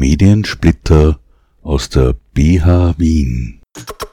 Mediensplitter aus der BH Wien.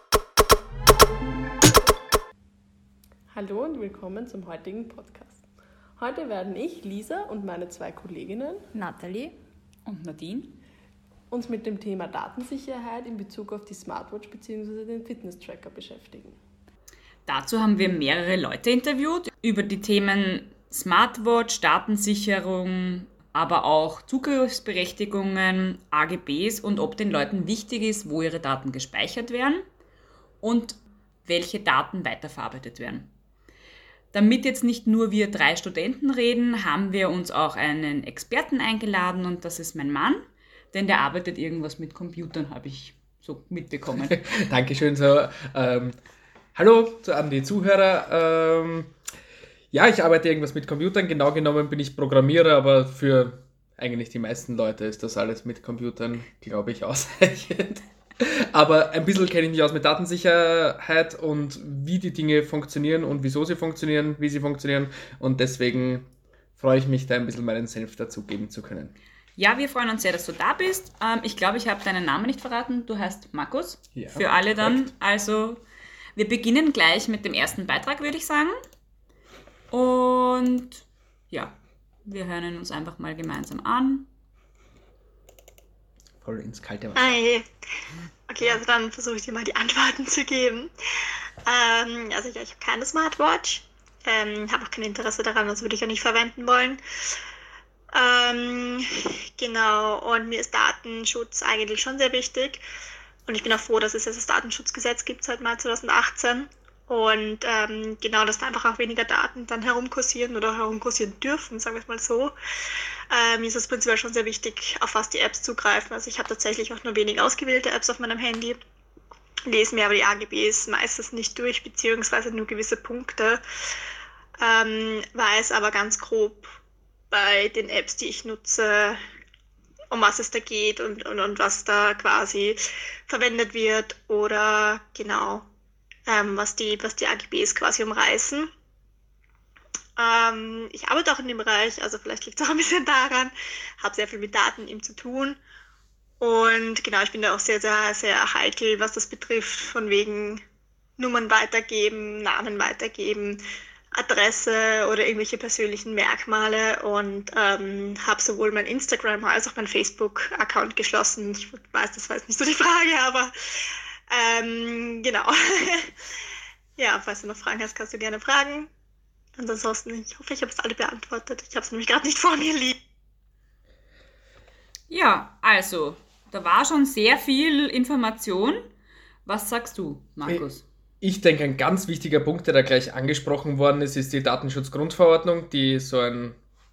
Hallo und willkommen zum heutigen Podcast. Heute werden ich, Lisa und meine zwei Kolleginnen, Nathalie und Nadine, uns mit dem Thema Datensicherheit in Bezug auf die Smartwatch bzw. den Fitness-Tracker beschäftigen. Dazu haben wir mehrere Leute interviewt über die Themen Smartwatch, Datensicherung, aber auch Zugriffsberechtigungen, AGBs und ob den Leuten wichtig ist, wo ihre Daten gespeichert werden und welche Daten weiterverarbeitet werden. Damit jetzt nicht nur wir 3 Studenten reden, haben wir uns auch einen Experten eingeladen und das ist mein Mann, denn der arbeitet irgendwas mit Computern, habe ich so mitbekommen. Dankeschön. Hallo an die Zuhörer. Ich arbeite irgendwas mit Computern. Genau genommen bin ich Programmierer, aber für eigentlich die meisten Leute ist das alles mit Computern, glaube ich, ausreichend. Aber ein bisschen kenne ich mich aus mit Datensicherheit und wie die Dinge funktionieren und wieso sie funktionieren, wie sie funktionieren. Und deswegen freue ich mich, da ein bisschen meinen Senf dazu geben zu können. Ja, wir freuen uns sehr, dass du da bist. Ich glaube, ich habe deinen Namen nicht verraten. Du heißt Markus. Ja, für alle dann. korrekt. Also, wir beginnen gleich mit dem ersten Beitrag, würde ich sagen. Und ja, wir hören ihn uns einfach mal gemeinsam an. Voll ins kalte Wasser. Hi. Okay, also dann versuche ich dir mal die Antworten zu geben. Ich habe keine Smartwatch. Habe auch kein Interesse daran, das würde ich auch nicht verwenden wollen. Genau, und mir ist Datenschutz eigentlich schon sehr wichtig. Und ich bin auch froh, dass es jetzt das Datenschutzgesetz gibt seit Mai 2018. Und dass da einfach auch weniger Daten dann herumkursieren oder herumkursieren dürfen, sagen wir es mal so. Mir ist es prinzipiell schon sehr wichtig, auf was die Apps zugreifen. Also ich habe tatsächlich auch nur wenig ausgewählte Apps auf meinem Handy, lese mir aber die AGBs meistens nicht durch, beziehungsweise nur gewisse Punkte, weiß aber ganz grob bei den Apps, die ich nutze, um was es da geht und was da quasi verwendet wird oder genau, was die AGBs quasi umreißen. Ich arbeite auch in dem Bereich, also vielleicht liegt es auch ein bisschen daran, habe sehr viel mit Daten eben zu tun und genau, ich bin da auch sehr, sehr, sehr heikel, was das betrifft, von wegen Nummern weitergeben, Namen weitergeben, Adresse oder irgendwelche persönlichen Merkmale und habe sowohl mein Instagram als auch mein Facebook-Account geschlossen. Ich weiß, das war jetzt nicht so die Frage, aber genau. Ja, falls du noch Fragen hast, kannst du gerne fragen. Und ansonsten, ich hoffe, ich habe es alle beantwortet. Ich habe es nämlich gerade nicht vor mir liegen. Ja, also, da war schon sehr viel Information. Was sagst du, Markus? Ich denke, ein ganz wichtiger Punkt, der da gleich angesprochen worden ist, ist die Datenschutzgrundverordnung, die so ein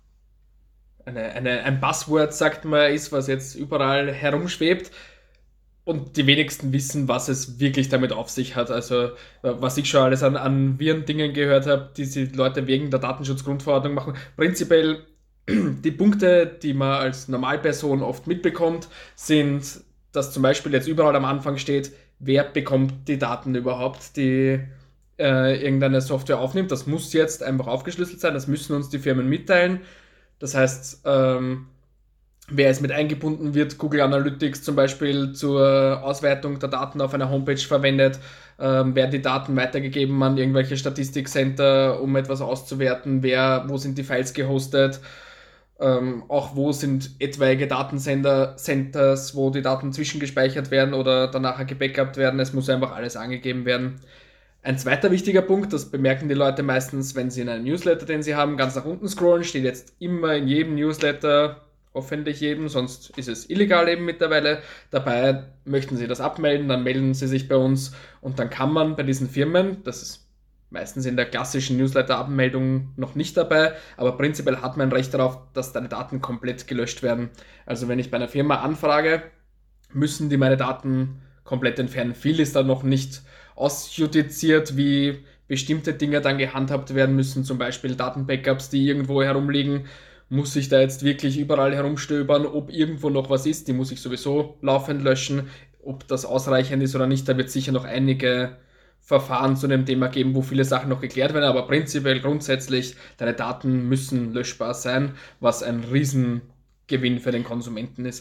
Buzzword, sagt man, ist, was jetzt überall herumschwebt. Und die wenigsten wissen, was es wirklich damit auf sich hat. Also was ich schon alles an Viren-Dingen gehört habe, die die Leute wegen der Datenschutzgrundverordnung machen. Prinzipiell die Punkte, die man als Normalperson oft mitbekommt, sind, dass zum Beispiel jetzt überall am Anfang steht, wer bekommt die Daten überhaupt, die irgendeine Software aufnimmt. Das muss jetzt einfach aufgeschlüsselt sein, das müssen uns die Firmen mitteilen. Das heißt, wer es mit eingebunden wird, Google Analytics zum Beispiel zur Auswertung der Daten auf einer Homepage verwendet, werden die Daten weitergegeben an irgendwelche Statistikcenter, um etwas auszuwerten, wo sind die Files gehostet, auch wo sind etwaige Centers, wo die Daten zwischengespeichert werden oder danach gebackupt werden. Es muss einfach alles angegeben werden. Ein zweiter wichtiger Punkt, das bemerken die Leute meistens, wenn sie in einem Newsletter, den sie haben, ganz nach unten scrollen, steht jetzt immer in jedem Newsletter, hoffentlich jedem, sonst ist es illegal eben mittlerweile. Dabei möchten sie das abmelden, dann melden sie sich bei uns und dann kann man bei diesen Firmen, das ist meistens in der klassischen Newsletter-Abmeldung noch nicht dabei, aber prinzipiell hat man ein Recht darauf, dass deine Daten komplett gelöscht werden. Also wenn ich bei einer Firma anfrage, müssen die meine Daten komplett entfernen. Viel ist da noch nicht ausjudiziert, wie bestimmte Dinge dann gehandhabt werden müssen, zum Beispiel Datenbackups, die irgendwo herumliegen. Muss ich da jetzt wirklich überall herumstöbern, ob irgendwo noch was ist, die muss ich sowieso laufend löschen. Ob das ausreichend ist oder nicht, da wird sicher noch einige Verfahren zu dem Thema geben, wo viele Sachen noch geklärt werden, aber prinzipiell grundsätzlich, deine Daten müssen löschbar sein, was ein Riesengewinn für den Konsumenten ist.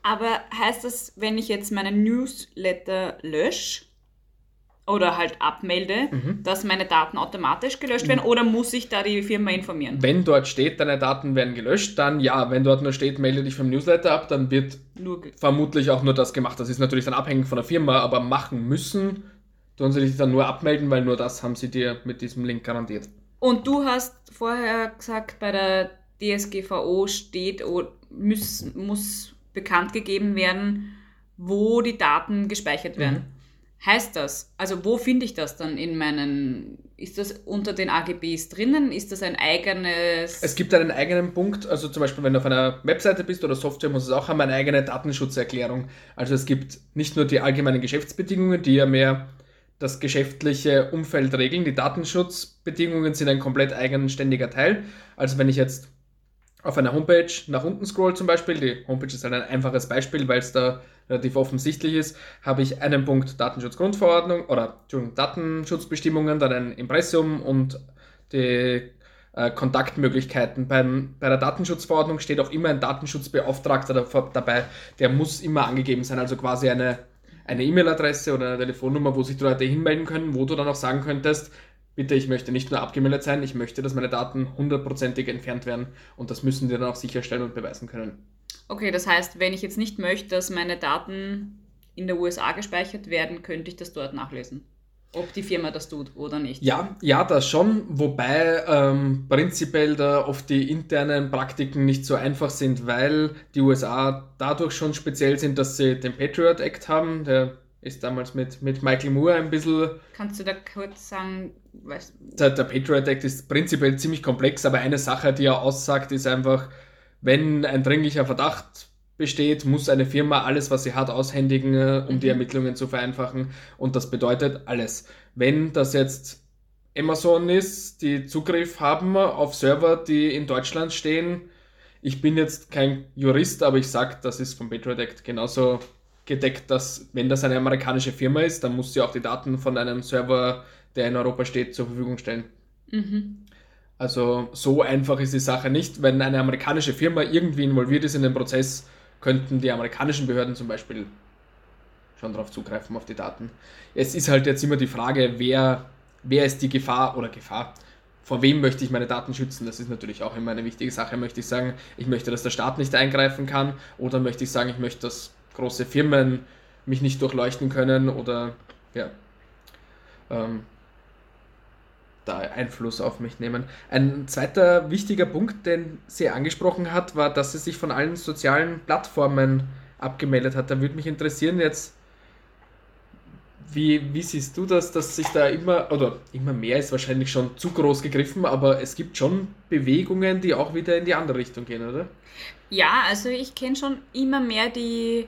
Aber heißt das, wenn ich jetzt meinen Newsletter lösche oder halt abmelde, dass meine Daten automatisch gelöscht werden oder muss ich da die Firma informieren? Wenn dort steht, deine Daten werden gelöscht, dann ja. Wenn dort nur steht, melde dich vom Newsletter ab, dann wird vermutlich auch nur das gemacht. Das ist natürlich dann abhängig von der Firma, aber machen müssen, tun sie dich dann nur abmelden, weil nur das haben sie dir mit diesem Link garantiert. Und du hast vorher gesagt, bei der DSGVO steht, muss bekannt gegeben werden, wo die Daten gespeichert werden. Heißt das, also wo finde ich das dann ist das unter den AGBs drinnen? Ist das ein eigenes... Es gibt einen eigenen Punkt, also zum Beispiel, wenn du auf einer Webseite bist oder Software, muss es auch haben, eine eigene Datenschutzerklärung. Also es gibt nicht nur die allgemeinen Geschäftsbedingungen, die ja mehr das geschäftliche Umfeld regeln. Die Datenschutzbedingungen sind ein komplett eigenständiger Teil. Also wenn ich jetzt auf einer Homepage nach unten scroll zum Beispiel, die Homepage ist halt ein einfaches Beispiel, weil es da relativ offensichtlich ist, habe ich einen Punkt Datenschutzgrundverordnung oder Datenschutzbestimmungen, dann ein Impressum und die Kontaktmöglichkeiten. Bei der Datenschutzverordnung steht auch immer ein Datenschutzbeauftragter dabei, der muss immer angegeben sein, also quasi eine E-Mail-Adresse oder eine Telefonnummer, wo sich die Leute hinmelden können, wo du dann auch sagen könntest, bitte, ich möchte nicht nur abgemeldet sein, ich möchte, dass meine Daten 100%ig entfernt werden und das müssen die dann auch sicherstellen und beweisen können. Okay, das heißt, wenn ich jetzt nicht möchte, dass meine Daten in der USA gespeichert werden, könnte ich das dort nachlesen, ob die Firma das tut oder nicht. Ja, das schon, wobei prinzipiell da oft die internen Praktiken nicht so einfach sind, weil die USA dadurch schon speziell sind, dass sie den Patriot Act haben, der ist damals mit Michael Moore ein bisschen... Kannst du da kurz sagen, Der Patriot Act ist prinzipiell ziemlich komplex, aber eine Sache, die er aussagt, ist einfach, wenn ein dringlicher Verdacht besteht, muss eine Firma alles, was sie hat, aushändigen, um die Ermittlungen zu vereinfachen. Und das bedeutet alles. Wenn das jetzt Amazon ist, die Zugriff haben auf Server, die in Deutschland stehen, ich bin jetzt kein Jurist, aber ich sage, das ist vom Patriot Act genauso gedeckt, dass wenn das eine amerikanische Firma ist, dann muss sie auch die Daten von einem Server, der in Europa steht, zur Verfügung stellen. Also so einfach ist die Sache nicht. Wenn eine amerikanische Firma irgendwie involviert ist in den Prozess, könnten die amerikanischen Behörden zum Beispiel schon darauf zugreifen, auf die Daten. Es ist halt jetzt immer die Frage, wer ist die Gefahr, vor wem möchte ich meine Daten schützen? Das ist natürlich auch immer eine wichtige Sache. Möchte ich sagen, ich möchte, dass der Staat nicht eingreifen kann, oder möchte ich sagen, ich möchte, dass große Firmen mich nicht durchleuchten können oder da Einfluss auf mich nehmen. Ein zweiter wichtiger Punkt, den sie angesprochen hat, war, dass sie sich von allen sozialen Plattformen abgemeldet hat. Da würde mich interessieren jetzt, wie siehst du das, dass sich da immer mehr ist wahrscheinlich schon zu groß gegriffen, aber es gibt schon Bewegungen, die auch wieder in die andere Richtung gehen, oder? Ja, also ich kenne schon immer mehr, die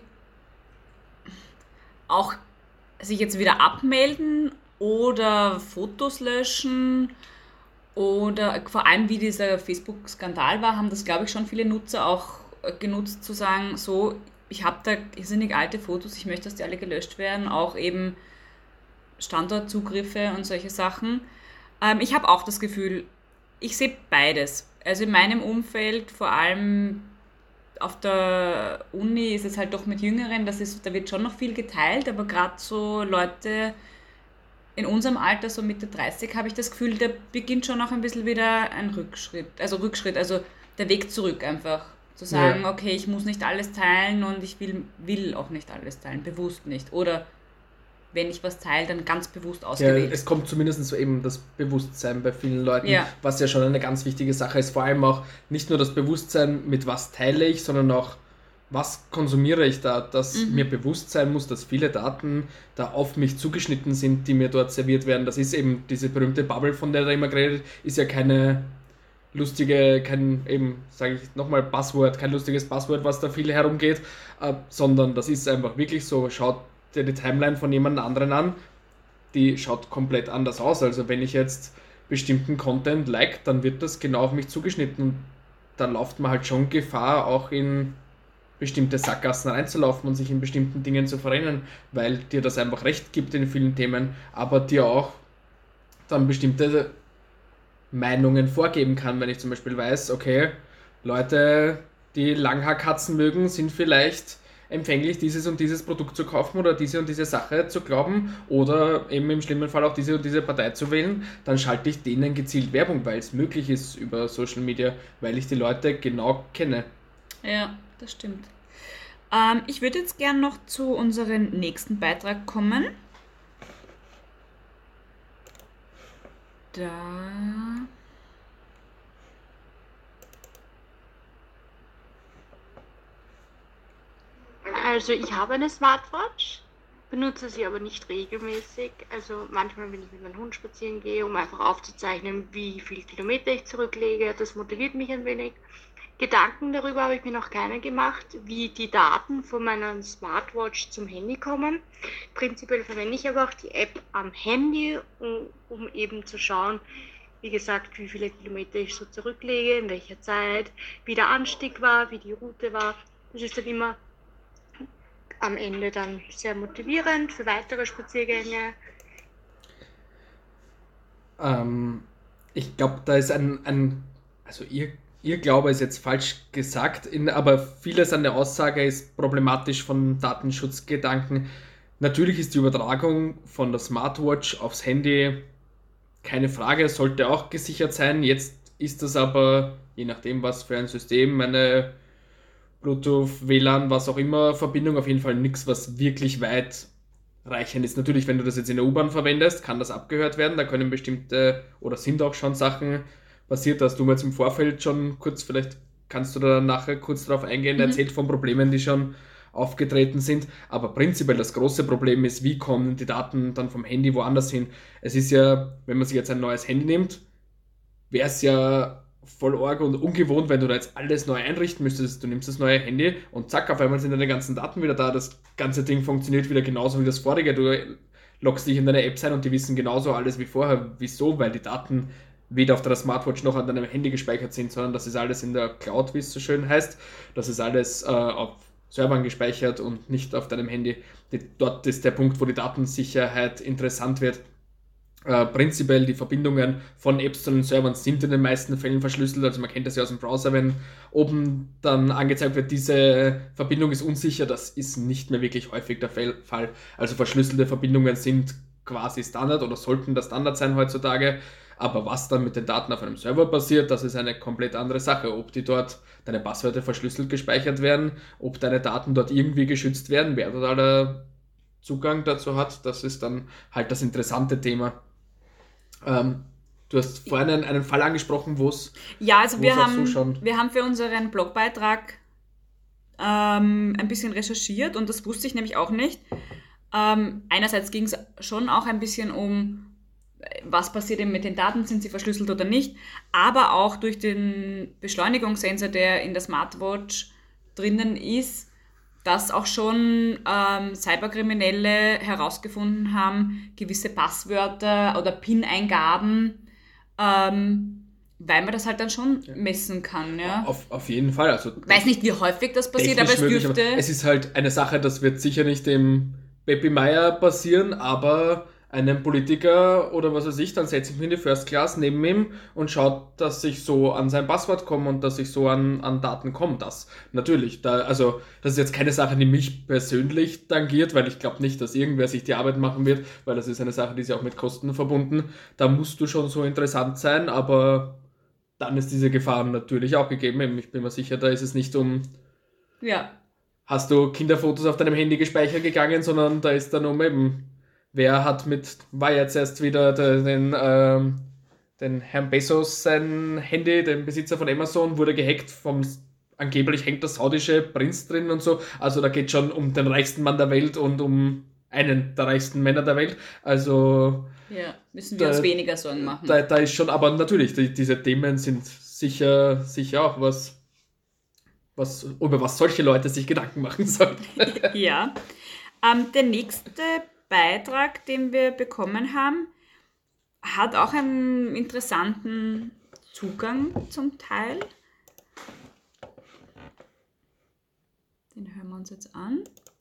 auch sich jetzt wieder abmelden oder Fotos löschen oder vor allem wie dieser Facebook-Skandal war, haben das, glaube ich, schon viele Nutzer auch genutzt, zu sagen, so, ich habe da irrsinnig alte Fotos, ich möchte, dass die alle gelöscht werden, auch eben Standortzugriffe und solche Sachen. Ich habe auch das Gefühl, ich sehe beides. Also in meinem Umfeld, vor allem auf der Uni, ist es halt doch mit Jüngeren, da wird schon noch viel geteilt, aber gerade so Leute in unserem Alter, so Mitte 30, habe ich das Gefühl, da beginnt schon noch ein bisschen wieder ein Rückschritt, also der Weg zurück einfach. Zu sagen, okay, ich muss nicht alles teilen und ich will auch nicht alles teilen, bewusst nicht. Oder wenn ich was teile, dann ganz bewusst ausgewählt. Ja, es kommt zumindest so eben das Bewusstsein bei vielen Leuten, was ja schon eine ganz wichtige Sache ist. Vor allem auch nicht nur das Bewusstsein, mit was teile ich, sondern auch, was konsumiere ich da, dass mir bewusst sein muss, dass viele Daten da auf mich zugeschnitten sind, die mir dort serviert werden. Das ist eben diese berühmte Bubble, von der da immer geredet, ist ja keine lustige, kein lustiges Passwort, was da viel herumgeht, sondern das ist einfach wirklich so, schaut dir die Timeline von jemand anderen an, die schaut komplett anders aus. Also wenn ich jetzt bestimmten Content like, dann wird das genau auf mich zugeschnitten und dann läuft man halt schon Gefahr, auch in bestimmte Sackgassen reinzulaufen und sich in bestimmten Dingen zu verrennen, weil dir das einfach recht gibt in vielen Themen, aber dir auch dann bestimmte Meinungen vorgeben kann, wenn ich zum Beispiel weiß, okay, Leute, die Langhaarkatzen mögen, sind vielleicht empfänglich, dieses und dieses Produkt zu kaufen oder diese und diese Sache zu glauben oder eben im schlimmen Fall auch diese und diese Partei zu wählen, dann schalte ich denen gezielt Werbung, weil es möglich ist über Social Media, weil ich die Leute genau kenne. Ja, das stimmt. Ich würde jetzt gern noch zu unserem nächsten Beitrag kommen. Da. Also ich habe eine Smartwatch, benutze sie aber nicht regelmäßig. Also manchmal, wenn ich mit meinem Hund spazieren gehe, um einfach aufzuzeichnen, wie viele Kilometer ich zurücklege. Das motiviert mich ein wenig. Gedanken darüber habe ich mir noch keine gemacht, wie die Daten von meiner Smartwatch zum Handy kommen. Prinzipiell verwende ich aber auch die App am Handy, um eben zu schauen, wie gesagt, wie viele Kilometer ich so zurücklege, in welcher Zeit, wie der Anstieg war, wie die Route war. Das ist dann immer am Ende dann sehr motivierend für weitere Spaziergänge. Ich glaube, da ist also ihr Glaube ist jetzt falsch gesagt, aber vieles an der Aussage ist problematisch von Datenschutzgedanken. Natürlich ist die Übertragung von der Smartwatch aufs Handy keine Frage, sollte auch gesichert sein. Jetzt ist das aber, je nachdem was für ein System, eine Bluetooth, WLAN, was auch immer, Verbindung auf jeden Fall nichts, was wirklich weit reichend ist. Natürlich, wenn du das jetzt in der U-Bahn verwendest, kann das abgehört werden. Da können bestimmte, oder sind auch schon Sachen passiert, dass du mir jetzt im Vorfeld schon kurz, vielleicht kannst du da nachher kurz drauf eingehen, erzählt von Problemen, die schon aufgetreten sind. Aber prinzipiell das große Problem ist, wie kommen die Daten dann vom Handy woanders hin? Es ist ja, wenn man sich jetzt ein neues Handy nimmt, wäre es ja voll arg und ungewohnt, wenn du da jetzt alles neu einrichten müsstest. Du nimmst das neue Handy und zack, auf einmal sind deine ganzen Daten wieder da. Das ganze Ding funktioniert wieder genauso wie das vorige. Du loggst dich in deine Apps ein und die wissen genauso alles wie vorher. Wieso? Weil die Daten weder auf deiner Smartwatch noch an deinem Handy gespeichert sind, sondern das ist alles in der Cloud, wie es so schön heißt. Das ist alles auf Servern gespeichert und nicht auf deinem Handy. Dort ist der Punkt, wo die Datensicherheit interessant wird. Prinzipiell die Verbindungen von Apps zu den Servern sind in den meisten Fällen verschlüsselt, also man kennt das ja aus dem Browser, wenn oben dann angezeigt wird, diese Verbindung ist unsicher, das ist nicht mehr wirklich häufig der Fall. Also verschlüsselte Verbindungen sind quasi Standard oder sollten der Standard sein heutzutage, aber was dann mit den Daten auf einem Server passiert, das ist eine komplett andere Sache. Ob die dort, deine Passwörter verschlüsselt gespeichert werden, ob deine Daten dort irgendwie geschützt werden, wer dort aller Zugang dazu hat, das ist dann halt das interessante Thema. Du hast vorhin einen Fall angesprochen, wo es... Ja, also wir haben für unseren Blogbeitrag ein bisschen recherchiert und das wusste ich nämlich auch nicht. Einerseits ging es schon auch ein bisschen um, was passiert eben mit den Daten, sind sie verschlüsselt oder nicht, aber auch durch den Beschleunigungssensor, der in der Smartwatch drinnen ist, dass auch schon Cyberkriminelle herausgefunden haben, gewisse Passwörter oder PIN-Eingaben, weil man das halt dann schon messen kann. Ja? Auf jeden Fall. Also weiß nicht, wie häufig das passiert, aber es dürfte... Aber es ist halt eine Sache, das wird sicher nicht dem Peppi Meyer passieren, aber einem Politiker oder was weiß ich, dann setze ich mich in die First Class neben ihm und schaut, dass ich so an sein Passwort komme und dass ich so an Daten komme. Das natürlich. Also das ist jetzt keine Sache, die mich persönlich tangiert, weil ich glaube nicht, dass irgendwer sich die Arbeit machen wird, weil das ist eine Sache, die ist ja auch mit Kosten verbunden. Da musst du schon so interessant sein, aber dann ist diese Gefahr natürlich auch gegeben. Ich bin mir sicher, da ist es nicht hast du Kinderfotos auf deinem Handy gespeichert gegangen, sondern da ist dann eben war jetzt erst wieder den Herrn Bezos sein Handy, den Besitzer von Amazon, wurde gehackt, angeblich hängt der saudische Prinz drin und so. Also da geht schon um den reichsten Mann der Welt und um einen der reichsten Männer der Welt. Also müssen wir uns weniger Sorgen machen. Da ist schon, aber natürlich, diese Themen sind sicher auch über was solche Leute sich Gedanken machen sollten. Ja. Der nächste Beitrag, den wir bekommen haben, hat auch einen interessanten Zugang zum Teil. Den hören wir uns jetzt an.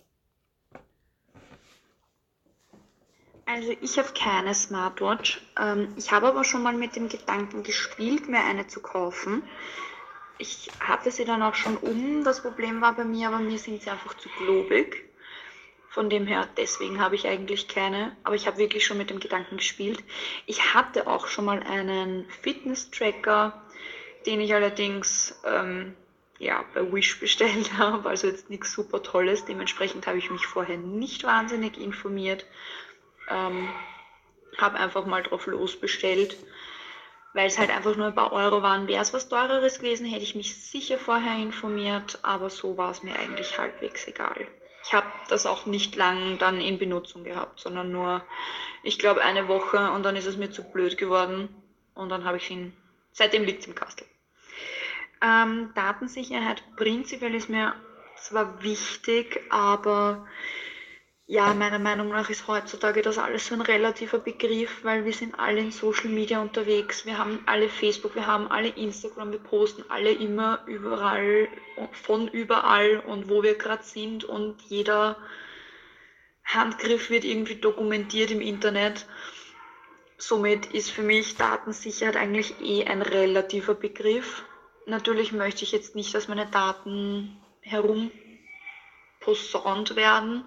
Also ich habe keine Smartwatch. Ich habe aber schon mal mit dem Gedanken gespielt, mir eine zu kaufen. Ich hatte sie dann auch schon das Problem war bei mir, aber mir sind sie einfach zu globig. Von dem her, deswegen habe ich eigentlich keine, aber ich habe wirklich schon mit dem Gedanken gespielt. Ich hatte auch schon mal einen Fitness-Tracker, den ich allerdings bei Wish bestellt habe, also jetzt nichts super Tolles. Dementsprechend habe ich mich vorher nicht wahnsinnig informiert. Habe einfach mal drauf losbestellt, weil es halt einfach nur ein paar Euro waren. Wäre es was Teureres gewesen, hätte ich mich sicher vorher informiert, aber so war es mir eigentlich halbwegs egal. Ich habe das auch nicht lang dann in Benutzung gehabt, sondern nur, ich glaube, eine Woche und dann ist es mir zu blöd geworden und dann habe ich ihn, seitdem liegt es im Kastel. Datensicherheit prinzipiell ist mir zwar wichtig, aber ja, meiner Meinung nach ist heutzutage das alles so ein relativer Begriff, weil wir sind alle in Social Media unterwegs, wir haben alle Facebook, wir haben alle Instagram, wir posten alle immer überall, von überall und wo wir gerade sind und jeder Handgriff wird irgendwie dokumentiert im Internet. Somit ist für mich Datensicherheit eigentlich ein relativer Begriff. Natürlich möchte ich jetzt nicht, dass meine Daten herumposaunt werden,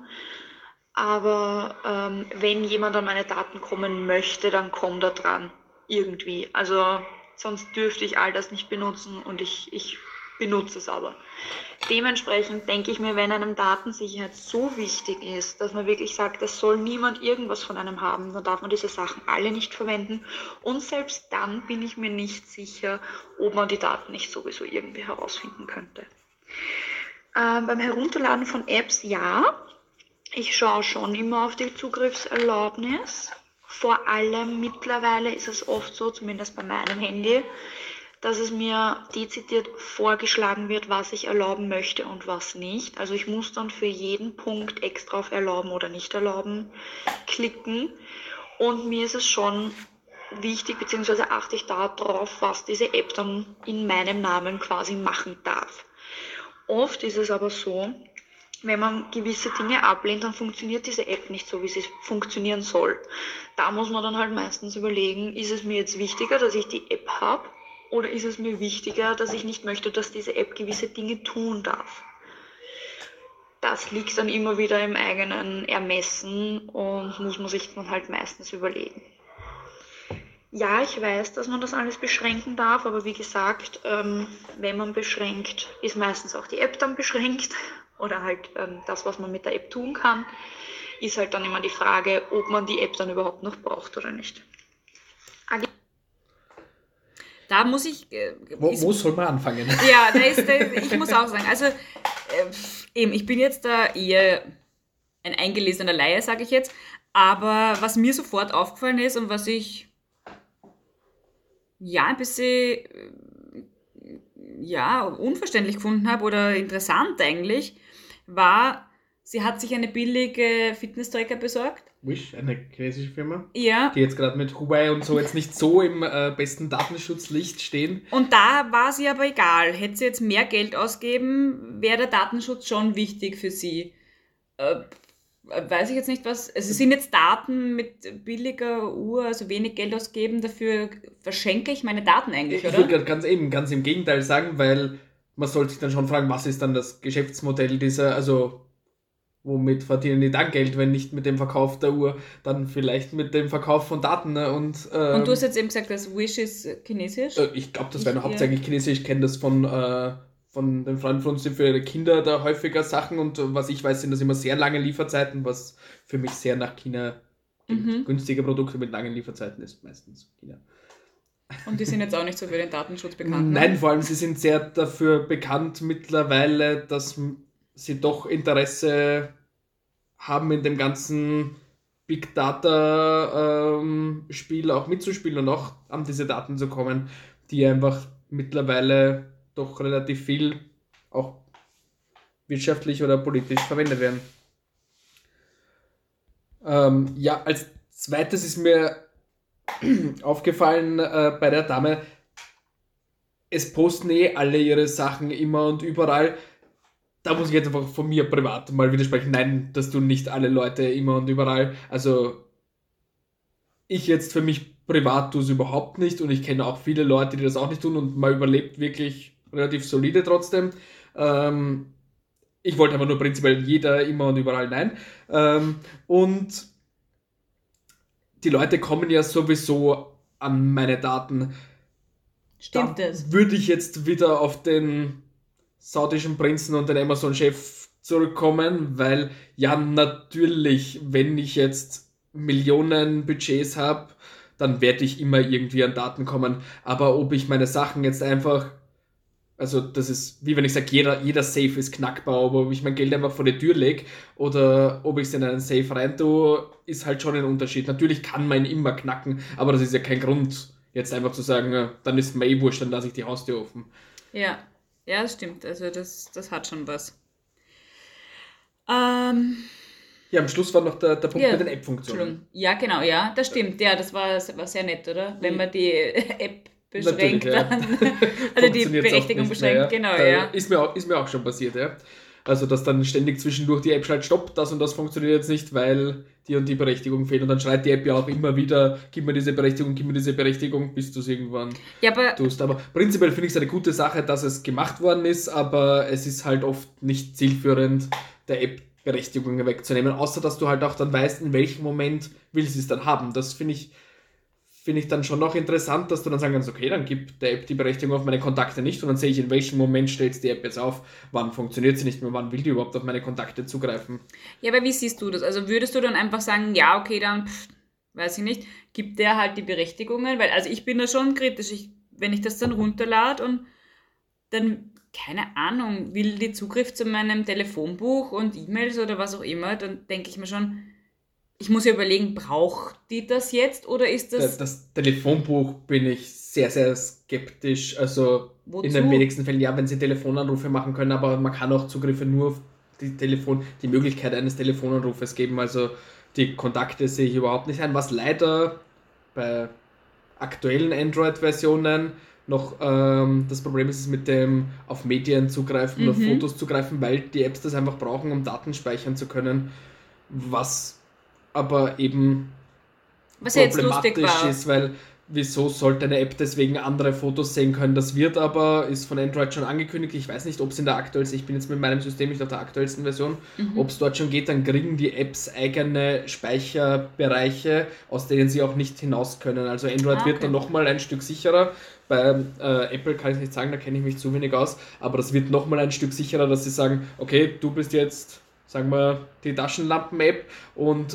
aber wenn jemand an meine Daten kommen möchte, dann kommt er dran, irgendwie. Also sonst dürfte ich all das nicht benutzen und ich benutze es aber. Dementsprechend denke ich mir, wenn einem Datensicherheit so wichtig ist, dass man wirklich sagt, es soll niemand irgendwas von einem haben, dann darf man diese Sachen alle nicht verwenden und selbst dann bin ich mir nicht sicher, ob man die Daten nicht sowieso irgendwie herausfinden könnte. Beim Herunterladen von Apps, ja. Ich schaue schon immer auf die Zugriffserlaubnis. Vor allem mittlerweile ist es oft so, zumindest bei meinem Handy, dass es mir dezidiert vorgeschlagen wird, was ich erlauben möchte und was nicht. Also ich muss dann für jeden Punkt extra auf Erlauben oder nicht erlauben klicken. Und mir ist es schon wichtig, beziehungsweise achte ich darauf, was diese App dann in meinem Namen quasi machen darf. Oft ist es aber so, wenn man gewisse Dinge ablehnt, dann funktioniert diese App nicht so, wie sie funktionieren soll. Da muss man dann halt meistens überlegen, ist es mir jetzt wichtiger, dass ich die App habe, oder ist es mir wichtiger, dass ich nicht möchte, dass diese App gewisse Dinge tun darf. Das liegt dann immer wieder im eigenen Ermessen und muss man sich dann halt meistens überlegen. Ja, ich weiß, dass man das alles beschränken darf, aber wie gesagt, wenn man beschränkt, ist meistens auch die App dann beschränkt. Oder halt das, was man mit der App tun kann, ist halt dann immer die Frage, ob man die App dann überhaupt noch braucht oder nicht. Da muss ich... Wo soll man anfangen? Ja, ich muss auch sagen, also ich bin jetzt da eher ein eingelesener Laie, sage ich jetzt, aber was mir sofort aufgefallen ist und was ich ein bisschen unverständlich gefunden habe oder interessant eigentlich, war, sie hat sich eine billige Fitness-Tracker besorgt. Wish, eine chinesische Firma, ja, die jetzt gerade mit Huawei und so jetzt nicht so im besten Datenschutzlicht stehen. Und da war sie aber egal. Hätte sie jetzt mehr Geld ausgeben, wäre der Datenschutz schon wichtig für sie. Weiß ich jetzt nicht was. Also sind jetzt Daten mit billiger Uhr, also wenig Geld ausgeben, dafür verschenke ich meine Daten eigentlich, oder? Ich würde gerade ganz im Gegenteil sagen, weil man sollte sich dann schon fragen, was ist dann das Geschäftsmodell dieser, also womit verdienen die dann Geld, wenn nicht mit dem Verkauf der Uhr, dann vielleicht mit dem Verkauf von Daten. Und du hast jetzt eben gesagt, dass Wish ist chinesisch? Ich glaube, das wäre noch hauptsächlich chinesisch. Ich kenne das von den Freunden von uns, die für ihre Kinder da häufiger Sachen und was ich weiß, sind das immer sehr lange Lieferzeiten, was für mich sehr nach China günstige Produkte mit langen Lieferzeiten ist, meistens China. Und die sind jetzt auch nicht so für den Datenschutz bekannt, Nein, vor allem sie sind sehr dafür bekannt mittlerweile, dass sie doch Interesse haben, in dem ganzen Big Data Spiel auch mitzuspielen und auch an diese Daten zu kommen, die einfach mittlerweile doch relativ viel auch wirtschaftlich oder politisch verwendet werden. Als zweites ist mir aufgefallen bei der Dame, es posten alle ihre Sachen immer und überall. Da muss ich jetzt einfach von mir privat mal widersprechen. Nein, das tun nicht alle Leute immer und überall. Also ich jetzt für mich privat tue es überhaupt nicht und ich kenne auch viele Leute, die das auch nicht tun und man überlebt wirklich relativ solide trotzdem. Ich wollte aber nur prinzipiell jeder, immer und überall nein. Und die Leute kommen ja sowieso an meine Daten. Stimmt Da das? würde ich jetzt wieder auf den saudischen Prinzen und den Amazon-Chef zurückkommen, weil ja natürlich, wenn ich jetzt Millionen Budgets habe, dann werde ich immer irgendwie an Daten kommen. Aber ob ich meine Sachen jetzt einfach, also das ist, wie wenn ich sage, jeder Safe ist knackbar, aber ob ich mein Geld einfach vor die Tür lege oder ob ich es in einen Safe rein tue, ist halt schon ein Unterschied. Natürlich kann man ihn immer knacken, aber das ist ja kein Grund, jetzt einfach zu sagen, dann ist mir eh wurscht, dann lasse ich die Haustür offen. Ja, das stimmt. Also das hat schon was. Ja, am Schluss war noch der Punkt mit den App-Funktionen. Entschuldigung. Ja, genau, ja, das stimmt. Ja, das war sehr nett, oder? Wenn man die App beschränkt, Natürlich, ja. dann, also die Funktioniert's auch Berechtigung nicht beschränkt, mehr, genau, Da ja. Ist mir auch schon passiert, ja. Also, dass dann ständig zwischendurch die App schreit, stopp, das und das funktioniert jetzt nicht, weil die und die Berechtigung fehlt. Und dann schreit die App ja auch immer wieder, gib mir diese Berechtigung, bis du es irgendwann Ja, aber tust. Aber prinzipiell finde ich es eine gute Sache, dass es gemacht worden ist, aber es ist halt oft nicht zielführend, der App Berechtigungen wegzunehmen, außer dass du halt auch dann weißt, in welchem Moment will sie es dann haben. Das finde ich dann schon noch interessant, dass du dann sagen kannst, okay, dann gibt der App die Berechtigung auf meine Kontakte nicht und dann sehe ich, in welchem Moment stellt die App jetzt auf, wann funktioniert sie nicht mehr, wann will die überhaupt auf meine Kontakte zugreifen. Ja, aber wie siehst du das? Also würdest du dann einfach sagen, ja, okay, dann, weiß ich nicht, gibt der halt die Berechtigungen? Weil, also ich bin da schon kritisch, wenn ich das dann runterlade und dann, keine Ahnung, will die Zugriff zu meinem Telefonbuch und E-Mails oder was auch immer, dann denke ich mir schon, ich muss ja überlegen, braucht die das jetzt oder ist das... Das Telefonbuch bin ich sehr, sehr skeptisch, also Wozu? in den wenigsten Fällen, ja, wenn sie Telefonanrufe machen können, aber man kann auch Zugriffe nur auf die Möglichkeit eines Telefonanrufes geben, also die Kontakte sehe ich überhaupt nicht ein, was leider bei aktuellen Android-Versionen noch das Problem ist mit dem auf Medien zugreifen, auf Fotos zugreifen, weil die Apps das einfach brauchen, um Daten speichern zu können, was aber eben Was ja jetzt lustig problematisch war. ist, weil wieso sollte eine App deswegen andere Fotos sehen können? Das wird aber, ist von Android schon angekündigt, ich weiß nicht, ob es in der aktuellsten, ich bin jetzt mit meinem System nicht auf der aktuellsten Version, ob es dort schon geht, dann kriegen die Apps eigene Speicherbereiche, aus denen sie auch nicht hinaus können. Also Android wird dann nochmal ein Stück sicherer. Bei Apple kann ich nicht sagen, da kenne ich mich zu wenig aus, aber das wird nochmal ein Stück sicherer, dass sie sagen, okay, du bist jetzt, sagen wir, die Taschenlampen-App und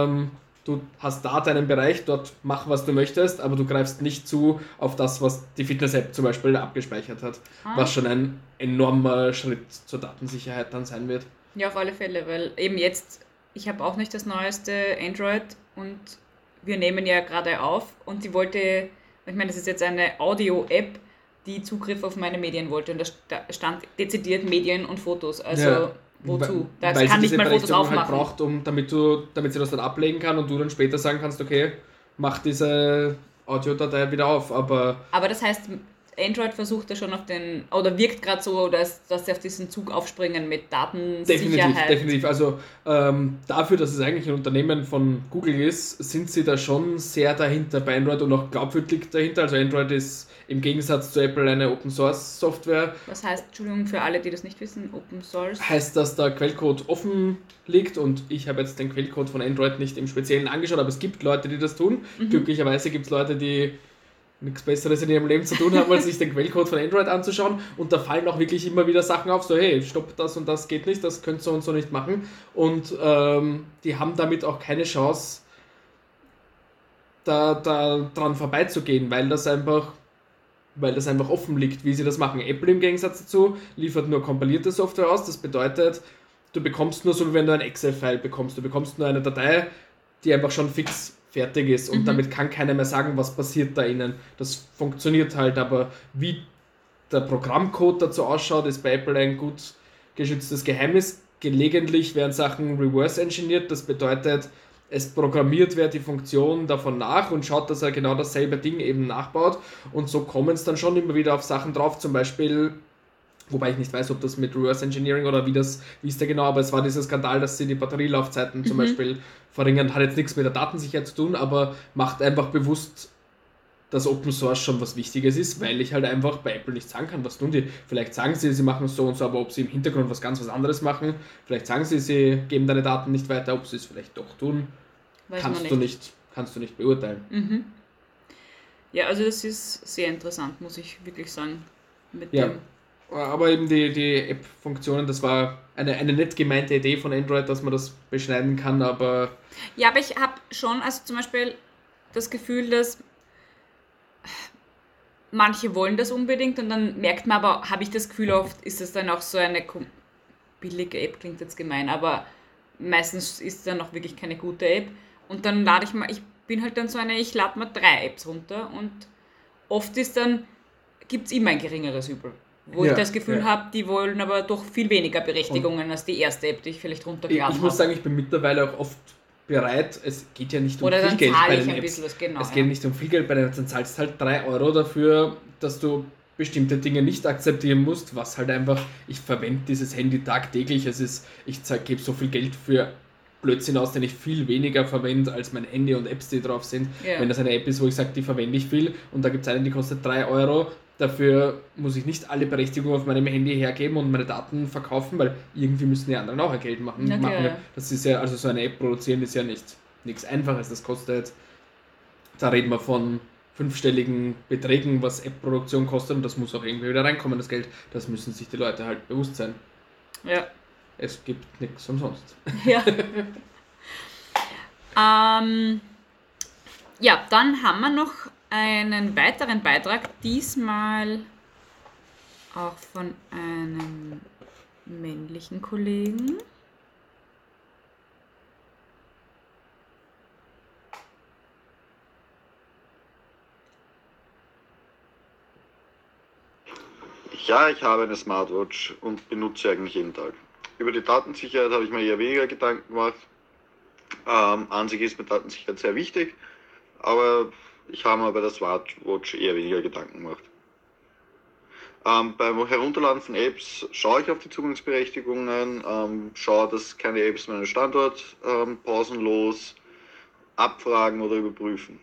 du hast da deinen Bereich, dort mach, was du möchtest, aber du greifst nicht zu auf das, was die Fitness-App zum Beispiel abgespeichert hat, was schon ein enormer Schritt zur Datensicherheit dann sein wird. Ja, auf alle Fälle, weil eben jetzt, ich habe auch nicht das neueste Android und wir nehmen ja gerade auf und die wollte, ich meine, das ist jetzt eine Audio-App, die Zugriff auf meine Medien wollte und da stand dezidiert Medien und Fotos, also... Ja. Wozu? Da Weil kann sie nicht mal Fotos Berechtigung aufmachen. Halt braucht, damit sie das dann ablegen kann und du dann später sagen kannst, okay, mach diese Audiodatei wieder auf, aber das heißt, Android versucht ja schon auf den, oder wirkt gerade so, dass sie auf diesen Zug aufspringen mit Datensicherheit. definitiv. Also dafür, dass es eigentlich ein Unternehmen von Google ist, sind sie da schon sehr dahinter bei Android und auch glaubwürdig dahinter. Also Android ist im Gegensatz zu Apple eine Open Source Software. Was heißt, Entschuldigung für alle, die das nicht wissen, Open Source? Heißt, dass der Quellcode offen liegt und ich habe jetzt den Quellcode von Android nicht im Speziellen angeschaut, aber es gibt Leute, die das tun. Glücklicherweise gibt es Leute, die nichts Besseres in ihrem Leben zu tun haben, als sich den Quellcode von Android anzuschauen und da fallen auch wirklich immer wieder Sachen auf, so hey, stopp, das und das geht nicht, das könnt so und so nicht machen und die haben damit auch keine Chance, da dran vorbeizugehen, weil das einfach offen liegt, wie sie das machen. Apple im Gegensatz dazu liefert nur kompilierte Software aus, das bedeutet, du bekommst nur so, wie wenn du ein Excel-File bekommst, du bekommst nur eine Datei, die einfach schon fix fertig ist und damit kann keiner mehr sagen, was passiert da innen. Das funktioniert halt, aber wie der Programmcode dazu ausschaut, ist bei Apple ein gut geschütztes Geheimnis. Gelegentlich werden Sachen reverse engineert, das bedeutet, es programmiert wer die Funktion davon nach und schaut, dass er genau dasselbe Ding eben nachbaut und so kommen es dann schon immer wieder auf Sachen drauf, zum Beispiel, wobei ich nicht weiß, ob das mit Reverse Engineering oder wie ist der genau, aber es war dieser Skandal, dass sie die Batterielaufzeiten zum Beispiel verringern, hat jetzt nichts mit der Datensicherheit zu tun, aber macht einfach bewusst dass Open Source schon was Wichtiges ist, weil ich halt einfach bei Apple nicht sagen kann, was tun die. Vielleicht sagen sie machen es so und so, aber ob sie im Hintergrund was anderes machen, vielleicht sagen sie geben deine Daten nicht weiter, ob sie es vielleicht doch tun, kannst du nicht beurteilen. Mhm. Ja, also das ist sehr interessant, muss ich wirklich sagen. Aber eben die App-Funktionen, das war eine nett gemeinte Idee von Android, dass man das beschneiden kann, aber... Ja, aber ich habe schon also zum Beispiel das Gefühl, dass manche wollen das unbedingt und dann merkt man aber, habe ich das Gefühl, oft ist das dann auch so eine billige App, klingt jetzt gemein, aber meistens ist es dann auch wirklich keine gute App und dann ich bin halt dann so ich lade mir 3 Apps runter und oft gibt es immer ein geringeres Übel. Wo ich das Gefühl habe, die wollen aber doch viel weniger Berechtigungen als die erste App, die ich vielleicht runtergeladen habe. Ich muss sagen, ich bin mittlerweile auch oft bereit, es geht ja nicht um viel Geld bei den Apps. Es geht nicht um viel Geld bei den Apps, dann zahlst du halt 3 Euro dafür, dass du bestimmte Dinge nicht akzeptieren musst, was halt einfach, ich verwende dieses Handy tagtäglich, ich gebe so viel Geld für Blödsinn aus, den ich viel weniger verwende als mein Handy und Apps, die drauf sind. Ja. Wenn das eine App ist, wo ich sage, die verwende ich viel und da gibt es eine, die kostet 3 Euro, dafür muss ich nicht alle Berechtigungen auf meinem Handy hergeben und meine Daten verkaufen, weil irgendwie müssen die anderen auch ein Geld machen. Ja. Das ist ja, also so eine App produzieren ist ja nichts Einfaches. Das kostet, da reden wir von 5-stelligen Beträgen, was App-Produktion kostet und das muss auch irgendwie wieder reinkommen, das Geld. Das müssen sich die Leute halt bewusst sein. Ja. Es gibt nichts umsonst. Ja. Ja, dann haben wir noch einen weiteren Beitrag, diesmal auch von einem männlichen Kollegen. Ja, ich habe eine Smartwatch und benutze sie eigentlich jeden Tag. Über die Datensicherheit habe ich mir eher weniger Gedanken gemacht. An sich ist mir Datensicherheit sehr wichtig, aber ich habe mir bei der Smartwatch eher weniger Gedanken gemacht. Beim Herunterladen von Apps schaue ich auf die Zugangsberechtigungen, schaue, dass keine Apps meinen Standort pausenlos abfragen oder überprüfen.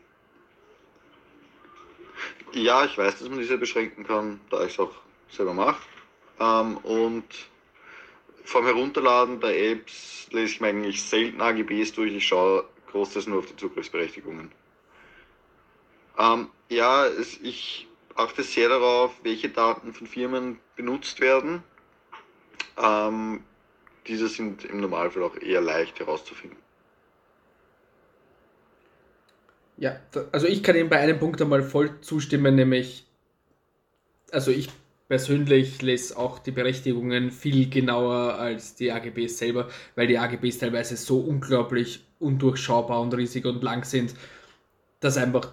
Ja, ich weiß, dass man diese beschränken kann, da ich es auch selber mache. Und vom Herunterladen bei Apps lese ich mir eigentlich selten AGBs durch, ich schaue großteils nur auf die Zugriffsberechtigungen. Ich achte sehr darauf, welche Daten von Firmen benutzt werden. Diese sind im Normalfall auch eher leicht herauszufinden. Ja, also ich kann Ihnen bei einem Punkt einmal voll zustimmen, nämlich, also ich persönlich lese auch die Berechtigungen viel genauer als die AGBs selber, weil die AGBs teilweise so unglaublich undurchschaubar und riesig und lang sind, dass einfach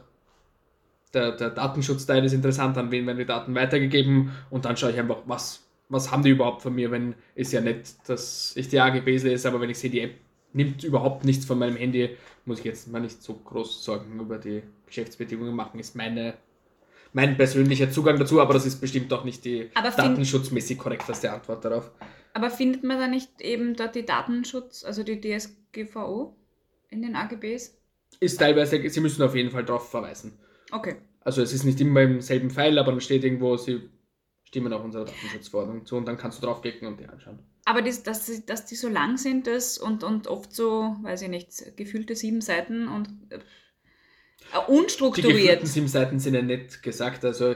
der Datenschutzteil ist interessant, an wen werden die Daten weitergegeben und dann schaue ich einfach, was haben die überhaupt von mir, wenn ist ja nett, dass ich die AGBs lese, aber wenn ich sehe, die App nimmt überhaupt nichts von meinem Handy, muss ich jetzt mal nicht so groß Sorgen über die Geschäftsbedingungen machen, ist mein persönlicher Zugang dazu, aber das ist bestimmt auch nicht die datenschutzmäßig korrekteste Antwort darauf. Aber findet man da nicht eben dort die Datenschutz, also die DSGVO in den AGBs? Ist teilweise, sie müssen auf jeden Fall darauf verweisen. Okay. Also es ist nicht immer im selben Pfeil, aber dann steht irgendwo, sie stimmen auch unserer Datenschutzverordnung zu und dann kannst du draufklicken und die anschauen. Aber dass die so lang sind und oft so, weiß ich nicht, gefühlte 7 Seiten und unstrukturiert. Die gefühlten 7 Seiten sind ja nett gesagt, also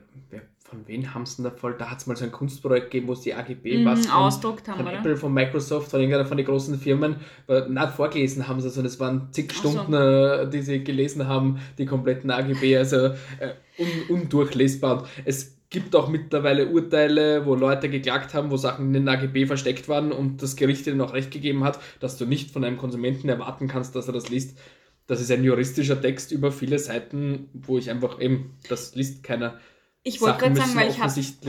von wem haben sie denn da voll? Da hat es mal so ein Kunstprojekt gegeben, wo es die AGB ausdruckt haben, von oder? Apple, von Microsoft, von irgendeiner von den großen Firmen, vorgelesen haben sie, also das waren zig Stunden, die sie gelesen haben, die kompletten AGB, also undurchlesbar. Und es gibt auch mittlerweile Urteile, wo Leute geklagt haben, wo Sachen in den AGB versteckt waren und das Gericht ihnen auch recht gegeben hat, dass du nicht von einem Konsumenten erwarten kannst, dass er das liest. Das ist ein juristischer Text über viele Seiten, wo ich einfach das liest keiner. Ich wollte gerade sagen, weil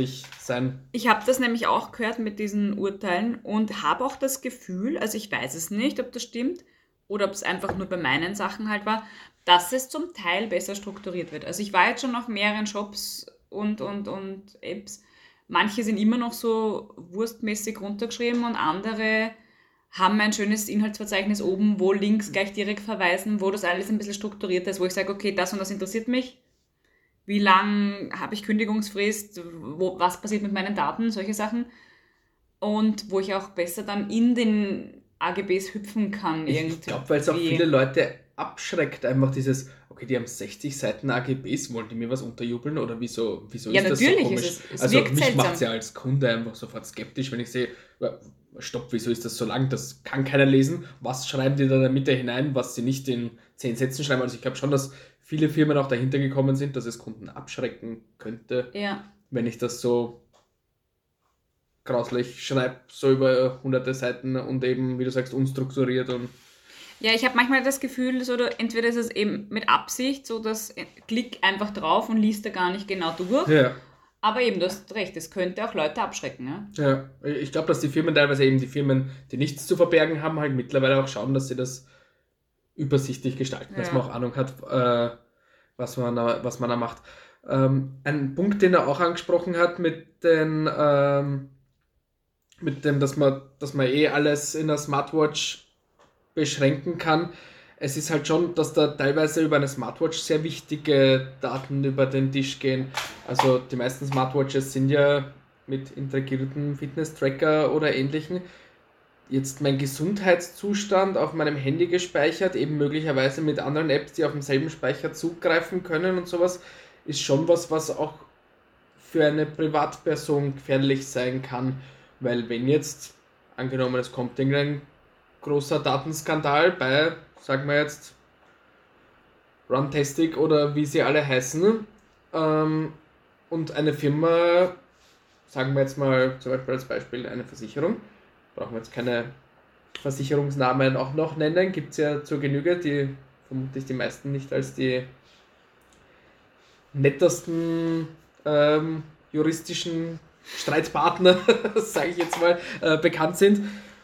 ich habe das nämlich auch gehört mit diesen Urteilen und habe auch das Gefühl, also ich weiß es nicht, ob das stimmt oder ob es einfach nur bei meinen Sachen halt war, dass es zum Teil besser strukturiert wird. Also ich war jetzt schon auf mehreren Shops und Apps. Manche sind immer noch so wurstmäßig runtergeschrieben und andere haben ein schönes Inhaltsverzeichnis oben, wo Links gleich direkt verweisen, wo das alles ein bisschen strukturiert ist, wo ich sage, okay, das und das interessiert mich. wie lang habe ich Kündigungsfrist, was passiert mit meinen Daten, solche Sachen. Und wo ich auch besser dann in den AGBs hüpfen kann. Ich glaube, weil es auch viele Leute abschreckt, einfach dieses, okay, die haben 60 Seiten AGBs, wollen die mir was unterjubeln oder wieso ist das so komisch? Es wirkt mich seltsam. macht es ja als Kunde einfach sofort skeptisch, wenn ich sehe, stopp, wieso ist das so lang? Das kann keiner lesen. Was schreiben die da in der Mitte hinein, was sie nicht in 10 Sätzen schreiben? Also ich glaube schon, dass viele Firmen auch dahinter gekommen sind, dass es Kunden abschrecken könnte, wenn ich das so grauslich schreibe, so über hunderte Seiten und eben, wie du sagst, unstrukturiert. Und ja, ich habe manchmal das Gefühl, so, entweder ist es eben mit Absicht, so dass klick einfach drauf und liest da gar nicht genau durch. Ja. Aber eben, du hast recht, es könnte auch Leute abschrecken. Ja, ich glaube, dass die Firmen teilweise eben die Firmen, die nichts zu verbergen haben, halt mittlerweile auch schauen, dass sie das übersichtlich gestalten, dass man auch Ahnung hat, was man da macht. Ein Punkt, den er auch angesprochen hat mit dem, dass man alles in der Smartwatch beschränken kann. Es ist halt schon, dass da teilweise über eine Smartwatch sehr wichtige Daten über den Tisch gehen. Also die meisten Smartwatches sind ja mit integriertem Fitness-Tracker oder ähnlichen. Jetzt mein Gesundheitszustand auf meinem Handy gespeichert, eben möglicherweise mit anderen Apps, die auf demselben Speicher zugreifen können und sowas, ist schon was auch für eine Privatperson gefährlich sein kann. Weil wenn jetzt, angenommen es kommt irgendein großer Datenskandal bei, sagen wir jetzt, Runtastic oder wie sie alle heißen, und eine Firma, sagen wir jetzt mal zum Beispiel als Beispiel eine Versicherung, brauchen wir jetzt keine Versicherungsnamen auch noch nennen, gibt es ja zur Genüge, die vermutlich die meisten nicht als die nettesten juristischen Streitpartner, sage ich jetzt mal, bekannt sind,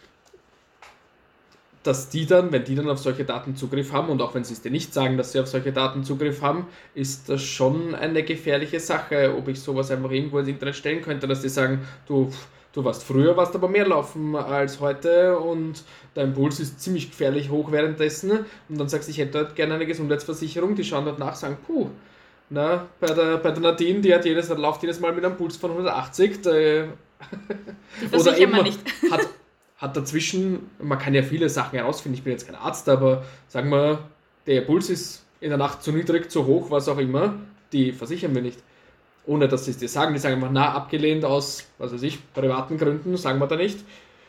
dass die dann, wenn die dann auf solche Daten Zugriff haben und auch wenn sie es dir nicht sagen, dass sie auf solche Daten Zugriff haben, ist das schon eine gefährliche Sache, ob ich sowas einfach irgendwo ins Internet stellen könnte, dass die sagen, du warst aber mehr laufen als heute und dein Puls ist ziemlich gefährlich hoch währenddessen und dann sagst du, ich hätte dort gerne eine Gesundheitsversicherung, die schauen dort nach, sagen, bei der Nadine, die läuft jedes Mal mit einem Puls von 180, die versichern eben wir nicht. hat dazwischen, man kann ja viele Sachen herausfinden, ich bin jetzt kein Arzt, aber sagen wir, der Puls ist in der Nacht zu niedrig, zu hoch, was auch immer, die versichern wir nicht. Ohne dass sie es dir sagen, die sagen einfach, abgelehnt aus, was weiß ich, privaten Gründen, sagen wir da nicht.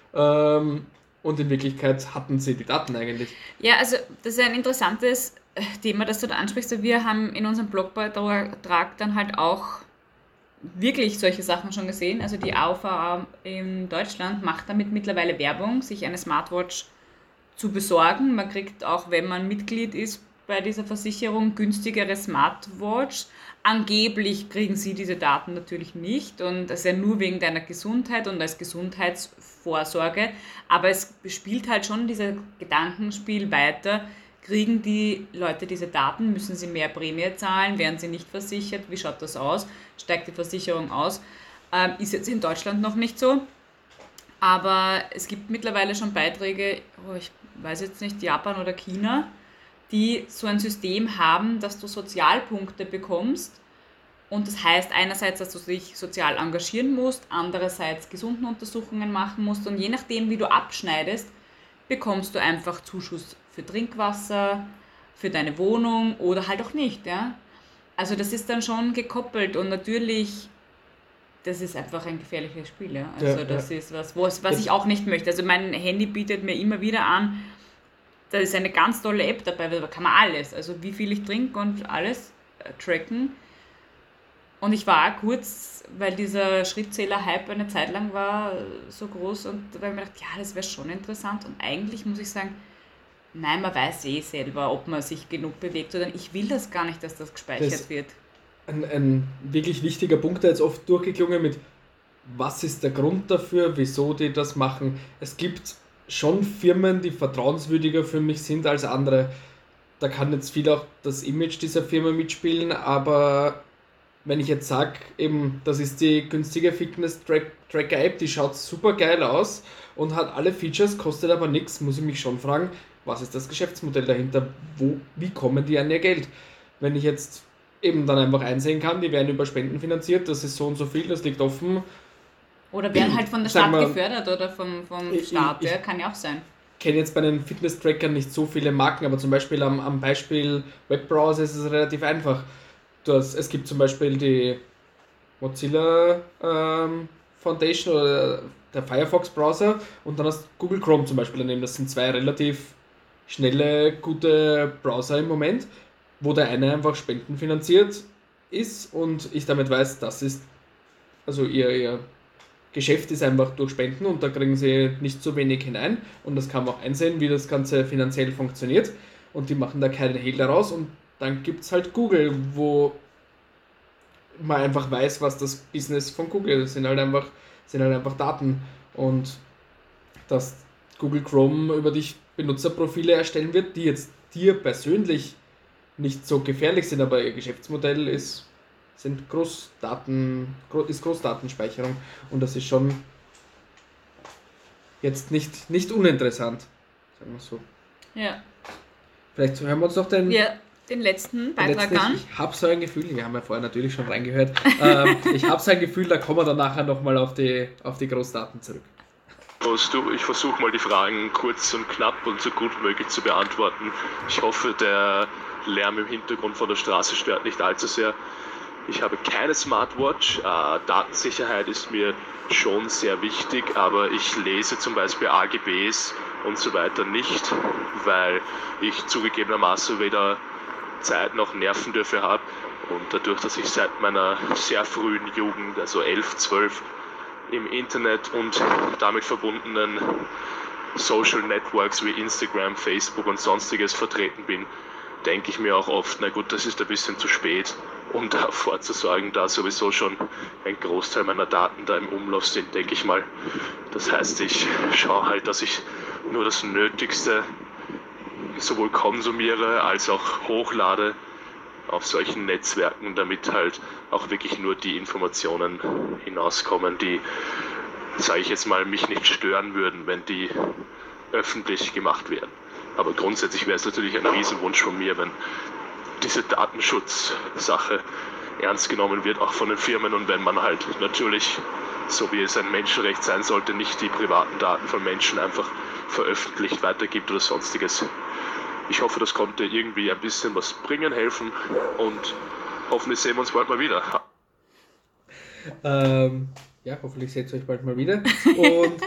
Und in Wirklichkeit hatten sie die Daten eigentlich. Ja, also das ist ein interessantes Thema, das du da ansprichst. Wir haben in unserem Blogbeitrag dann halt auch wirklich solche Sachen schon gesehen. Also die AOVA in Deutschland macht damit mittlerweile Werbung, sich eine Smartwatch zu besorgen. Man kriegt auch, wenn man Mitglied ist bei dieser Versicherung, günstigere Smartwatch. Angeblich kriegen sie diese Daten natürlich nicht und das ist ja nur wegen deiner Gesundheit und als Gesundheitsvorsorge. Aber es spielt halt schon dieses Gedankenspiel weiter. Kriegen die Leute diese Daten? Müssen sie mehr Prämie zahlen? Werden sie nicht versichert? Wie schaut das aus? Steigt die Versicherung aus? Ist jetzt in Deutschland noch nicht so. Aber es gibt mittlerweile schon Beiträge, ich weiß jetzt nicht, Japan oder China, die so ein System haben, dass du Sozialpunkte bekommst. Und das heißt einerseits, dass du dich sozial engagieren musst, andererseits Gesundenuntersuchungen machen musst. Und je nachdem, wie du abschneidest, bekommst du einfach Zuschuss für Trinkwasser, für deine Wohnung oder halt auch nicht. Ja? Also das ist dann schon gekoppelt und natürlich, das ist einfach ein gefährliches Spiel. Ja? Also das ist was ich auch nicht möchte. Also mein Handy bietet mir immer wieder an, da ist eine ganz tolle App dabei, da kann man alles, also wie viel ich trinke und alles tracken. Und ich war auch kurz, weil dieser Schrittzähler-Hype eine Zeit lang war, so groß und da habe ich mir gedacht, ja, das wäre schon interessant. Und eigentlich muss ich sagen, nein, man weiß selber, ob man sich genug bewegt oder ich will das gar nicht, dass das gespeichert wird. Ein wirklich wichtiger Punkt, der jetzt oft durchgeklungen mit, was ist der Grund dafür, wieso die das machen. Es gibt schon Firmen, die vertrauenswürdiger für mich sind als andere. Da kann jetzt viel auch das Image dieser Firma mitspielen, aber wenn ich jetzt sage, eben, das ist die günstige Fitness-Tracker-App, die schaut super geil aus und hat alle Features, kostet aber nichts, muss ich mich schon fragen, was ist das Geschäftsmodell dahinter? Wie kommen die an ihr Geld? Wenn ich jetzt eben dann einfach einsehen kann, die werden über Spenden finanziert, das ist so und so viel, das liegt offen. Oder werden halt von der Sag Stadt mal, gefördert oder vom Staat, ja, kann ja auch sein. Ich kenne jetzt bei den Fitness-Trackern nicht so viele Marken, aber zum Beispiel am Beispiel Webbrowser ist es relativ einfach. Es gibt zum Beispiel die Mozilla Foundation oder der Firefox Browser und dann hast Google Chrome zum Beispiel daneben. Das sind zwei relativ schnelle, gute Browser im Moment, wo der eine einfach spendenfinanziert ist und ich damit weiß, das ist, also ihr Geschäft ist einfach durch Spenden und da kriegen sie nicht so wenig hinein und das kann man auch einsehen, wie das Ganze finanziell funktioniert und die machen da keinen Hehl daraus und dann gibt es halt Google, wo man einfach weiß, was das Business von Google ist. Sind halt einfach Daten und dass Google Chrome über dich Benutzerprofile erstellen wird, die jetzt dir persönlich nicht so gefährlich sind, aber ihr Geschäftsmodell ist Großdatenspeicherung und das ist schon jetzt nicht uninteressant, sagen wir so. Ja. Vielleicht hören wir uns noch den letzten Beitrag an. Ich habe so ein Gefühl, wir haben ja vorher natürlich schon reingehört, ich habe so ein Gefühl, da kommen wir dann nachher nochmal auf die Großdaten zurück. Ich versuche mal die Fragen kurz und knapp und so gut möglich zu beantworten. Ich hoffe, der Lärm im Hintergrund von der Straße stört nicht allzu sehr. Ich habe keine Smartwatch. Datensicherheit ist mir schon sehr wichtig, aber ich lese zum Beispiel AGBs und so weiter nicht, weil ich zugegebenermaßen weder Zeit noch Nerven dafür habe. Und dadurch, dass ich seit meiner sehr frühen Jugend, also 11, 12, im Internet und damit verbundenen Social Networks wie Instagram, Facebook und sonstiges vertreten bin, denke ich mir auch oft, na gut, das ist ein bisschen zu spät, um da vorzusorgen, da sowieso schon ein Großteil meiner Daten da im Umlauf sind, denke ich mal. Das heißt, ich schaue halt, dass ich nur das Nötigste sowohl konsumiere als auch hochlade auf solchen Netzwerken, damit halt auch wirklich nur die Informationen hinauskommen, die, sage ich jetzt mal, mich nicht stören würden, wenn die öffentlich gemacht werden. Aber grundsätzlich wäre es natürlich ein Riesenwunsch von mir, wenn diese Datenschutzsache ernst genommen wird, auch von den Firmen, und wenn man halt natürlich, so wie es ein Menschenrecht sein sollte, nicht die privaten Daten von Menschen einfach veröffentlicht, weitergibt oder sonstiges. Ich hoffe, das konnte irgendwie ein bisschen was bringen, helfen und hoffentlich sehen wir uns bald mal wieder. Ja, hoffentlich seht ihr euch bald mal wieder. Und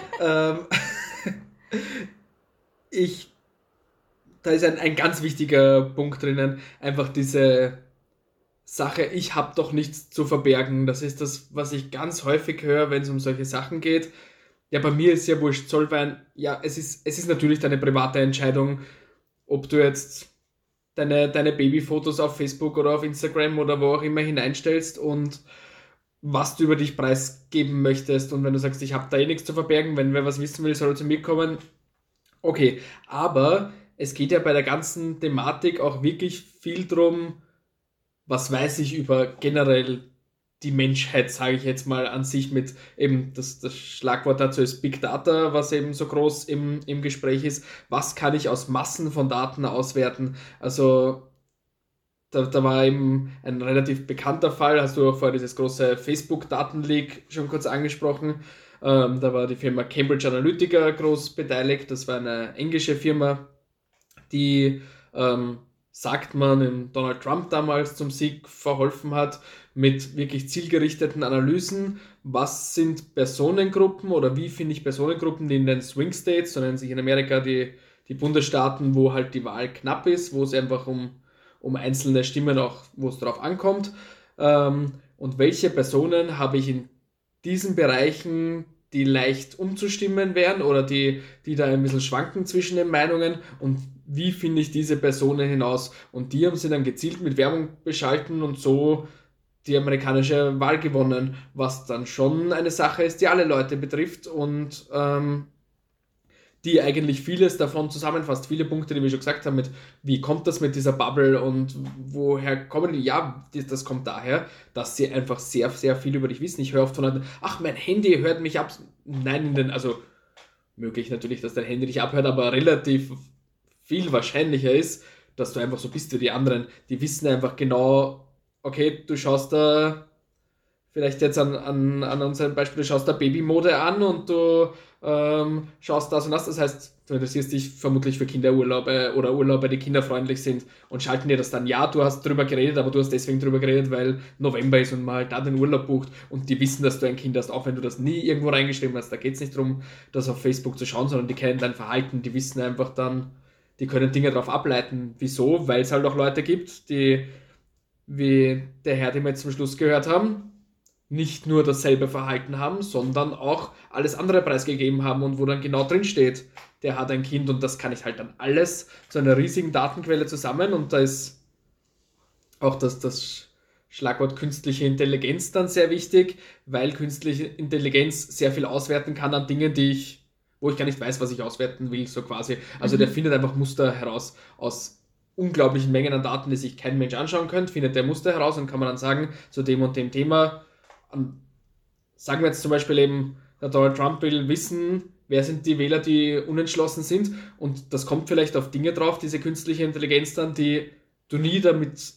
da ist ein ganz wichtiger Punkt drinnen, einfach diese Sache, ich habe doch nichts zu verbergen. Das ist das, was ich ganz häufig höre, wenn es um solche Sachen geht. Ja, bei mir ist ja wurscht, ja, es ist natürlich deine private Entscheidung, ob du jetzt deine Babyfotos auf Facebook oder auf Instagram oder wo auch immer hineinstellst und was du über dich preisgeben möchtest. Und wenn du sagst, ich habe da eh nichts zu verbergen, wenn wer was wissen will, soll er zu mir kommen. Okay, aber es geht ja bei der ganzen Thematik auch wirklich viel drum, was weiß ich über generell die Menschheit, sage ich jetzt mal an sich, mit eben das Schlagwort dazu ist Big Data, was eben so groß im Gespräch ist. Was kann ich aus Massen von Daten auswerten? Also da war eben ein relativ bekannter Fall, hast du auch vorher dieses große Facebook-Datenleak schon kurz angesprochen. Da war die Firma Cambridge Analytica groß beteiligt. Das war eine englische Firma, die, sagt man, in Donald Trump damals zum Sieg verholfen hat, mit wirklich zielgerichteten Analysen. Was sind Personengruppen oder wie finde ich Personengruppen, die in den Swing States, so nennen sich in Amerika die Bundesstaaten, wo halt die Wahl knapp ist, wo es einfach um einzelne Stimmen auch, wo es drauf ankommt. Und welche Personen habe ich in diesen Bereichen, die leicht umzustimmen wären oder die da ein bisschen schwanken zwischen den Meinungen, und wie finde ich diese Personen hinaus? Und die haben sie dann gezielt mit Werbung beschalten und so die amerikanische Wahl gewonnen, was dann schon eine Sache ist, die alle Leute betrifft und die eigentlich vieles davon zusammenfasst. Viele Punkte, die wir schon gesagt haben, mit wie kommt das mit dieser Bubble und woher kommen die? Ja, das kommt daher, dass sie einfach sehr, sehr viel über dich wissen. Ich höre oft von einem, ach, mein Handy hört mich ab. Nein, also möglich natürlich, dass dein Handy dich abhört, aber relativ viel wahrscheinlicher ist, dass du einfach so bist wie die anderen. Die wissen einfach genau, okay, du schaust da vielleicht jetzt an unserem Beispiel, du schaust da Babymode an und du schaust das und das. Das heißt, du interessierst dich vermutlich für Kinderurlaube oder Urlaube, die kinderfreundlich sind und schalten dir das dann. Ja, du hast drüber geredet, aber du hast deswegen drüber geredet, weil November ist und man halt da den Urlaub bucht und die wissen, dass du ein Kind hast, auch wenn du das nie irgendwo reingeschrieben hast. Da geht es nicht darum, das auf Facebook zu schauen, sondern die kennen dein Verhalten, die wissen einfach dann, die können Dinge darauf ableiten. Wieso? Weil es halt auch Leute gibt, die, wie der Herr, den wir jetzt zum Schluss gehört haben, nicht nur dasselbe Verhalten haben, sondern auch alles andere preisgegeben haben und wo dann genau drin steht, der hat ein Kind und das kann ich halt dann alles zu einer riesigen Datenquelle zusammen und da ist auch das Schlagwort künstliche Intelligenz dann sehr wichtig, weil künstliche Intelligenz sehr viel auswerten kann an Dingen, wo ich gar nicht weiß, was ich auswerten will, so quasi. Also der findet einfach Muster heraus aus unglaublichen Mengen an Daten, die sich kein Mensch anschauen könnte, findet der Muster heraus und kann man dann sagen, zu dem und dem Thema, sagen wir jetzt zum Beispiel eben, der Donald Trump will wissen, wer sind die Wähler, die unentschlossen sind und das kommt vielleicht auf Dinge drauf, diese künstliche Intelligenz dann, die du nie damit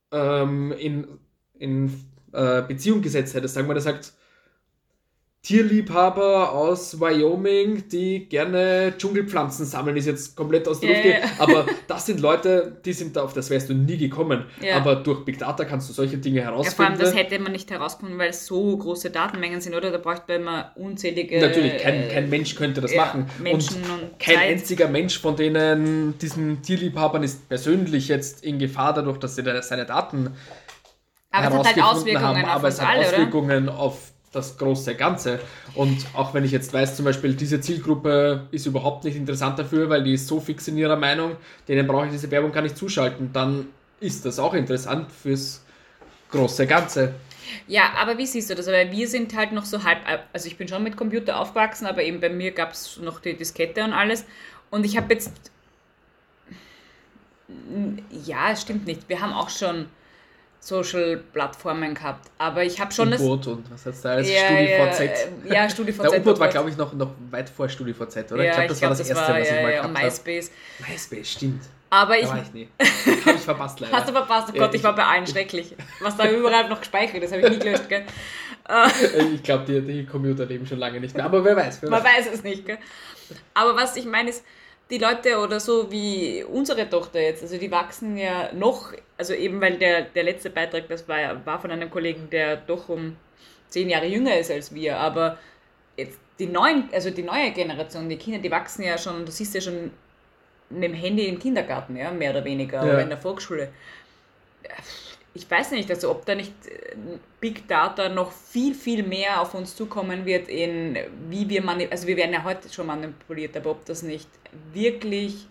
in Beziehung gesetzt hättest. Sagen wir, der sagt, Tierliebhaber aus Wyoming, die gerne Dschungelpflanzen sammeln, ist jetzt komplett aus der Luft gehen. Aber das sind Leute, die sind da, auf das wärst du nie gekommen. Ja. Aber durch Big Data kannst du solche Dinge herausfinden. Ja, vor allem, das hätte man nicht herausgefunden, weil es so große Datenmengen sind, oder? Da bräuchte man immer unzählige... Natürlich, kein Mensch könnte das machen. Menschen und kein Zeit. einziger Mensch von denen, diesen Tierliebhabern, ist persönlich jetzt in Gefahr dadurch, dass sie seine Daten aber es hat halt Auswirkungen haben. auf Aber uns es hat alle, Auswirkungen auf das große Ganze. Und auch wenn ich jetzt weiß, zum Beispiel, diese Zielgruppe ist überhaupt nicht interessant dafür, weil die ist so fix in ihrer Meinung, denen brauche ich diese Werbung gar nicht zuschalten, dann ist das auch interessant fürs große Ganze. Ja, aber wie siehst du das? Aber wir sind halt noch so halb, also ich bin schon mit Computer aufgewachsen, aber eben bei mir gab es noch die Diskette und alles. Und ich habe jetzt, ja, es stimmt nicht, wir haben auch schon Social-Plattformen gehabt, aber ich habe schon U-Boot und was heißt da alles? StudiVZ. Ja, StudiVZ. Der U-Boot war, glaube ich, noch weit vor StudiVZ, oder? Ja, ich glaube, das war das Erste, was ich mal gehabt habe. MySpace. MySpace, stimmt. Aber da war ich nie. Habe ich verpasst leider. Hast du verpasst? Oh Gott, ich war bei allen schrecklich. Was da überall noch gespeichert ist, habe ich nie gelöscht, gell? Ich glaube, die Computer leben schon lange nicht mehr, aber wer weiß. Man weiß es nicht, gell? Aber was ich meine ist, die Leute oder so wie unsere Tochter jetzt, also die wachsen ja noch, also eben weil der letzte Beitrag, das war von einem Kollegen, der doch um 10 Jahre jünger ist als wir, aber jetzt die neue Generation, die Kinder, die wachsen ja schon, du siehst ja schon mit dem Handy im Kindergarten, ja, mehr oder weniger, oder in der Volksschule. Ich weiß nicht, also ob da nicht Big Data noch viel, viel mehr auf uns zukommen wird, in wie wir also wir werden ja heute schon manipuliert, aber ob das nicht wirklich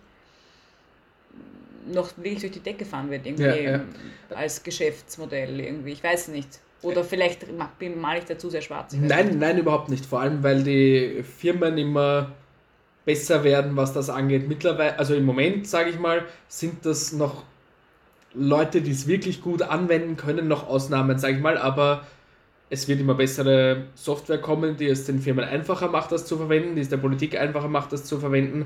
noch wirklich durch die Decke fahren wird, irgendwie als Geschäftsmodell irgendwie, ich weiß nicht. Oder vielleicht male ich dazu sehr schwarz. Nein, überhaupt nicht. Vor allem, weil die Firmen immer besser werden, was das angeht. Mittlerweile, also im Moment, sage ich mal, sind das noch Leute, die es wirklich gut anwenden können, noch Ausnahmen, sage ich mal, aber es wird immer bessere Software kommen, die es den Firmen einfacher macht, das zu verwenden, die es der Politik einfacher macht, das zu verwenden,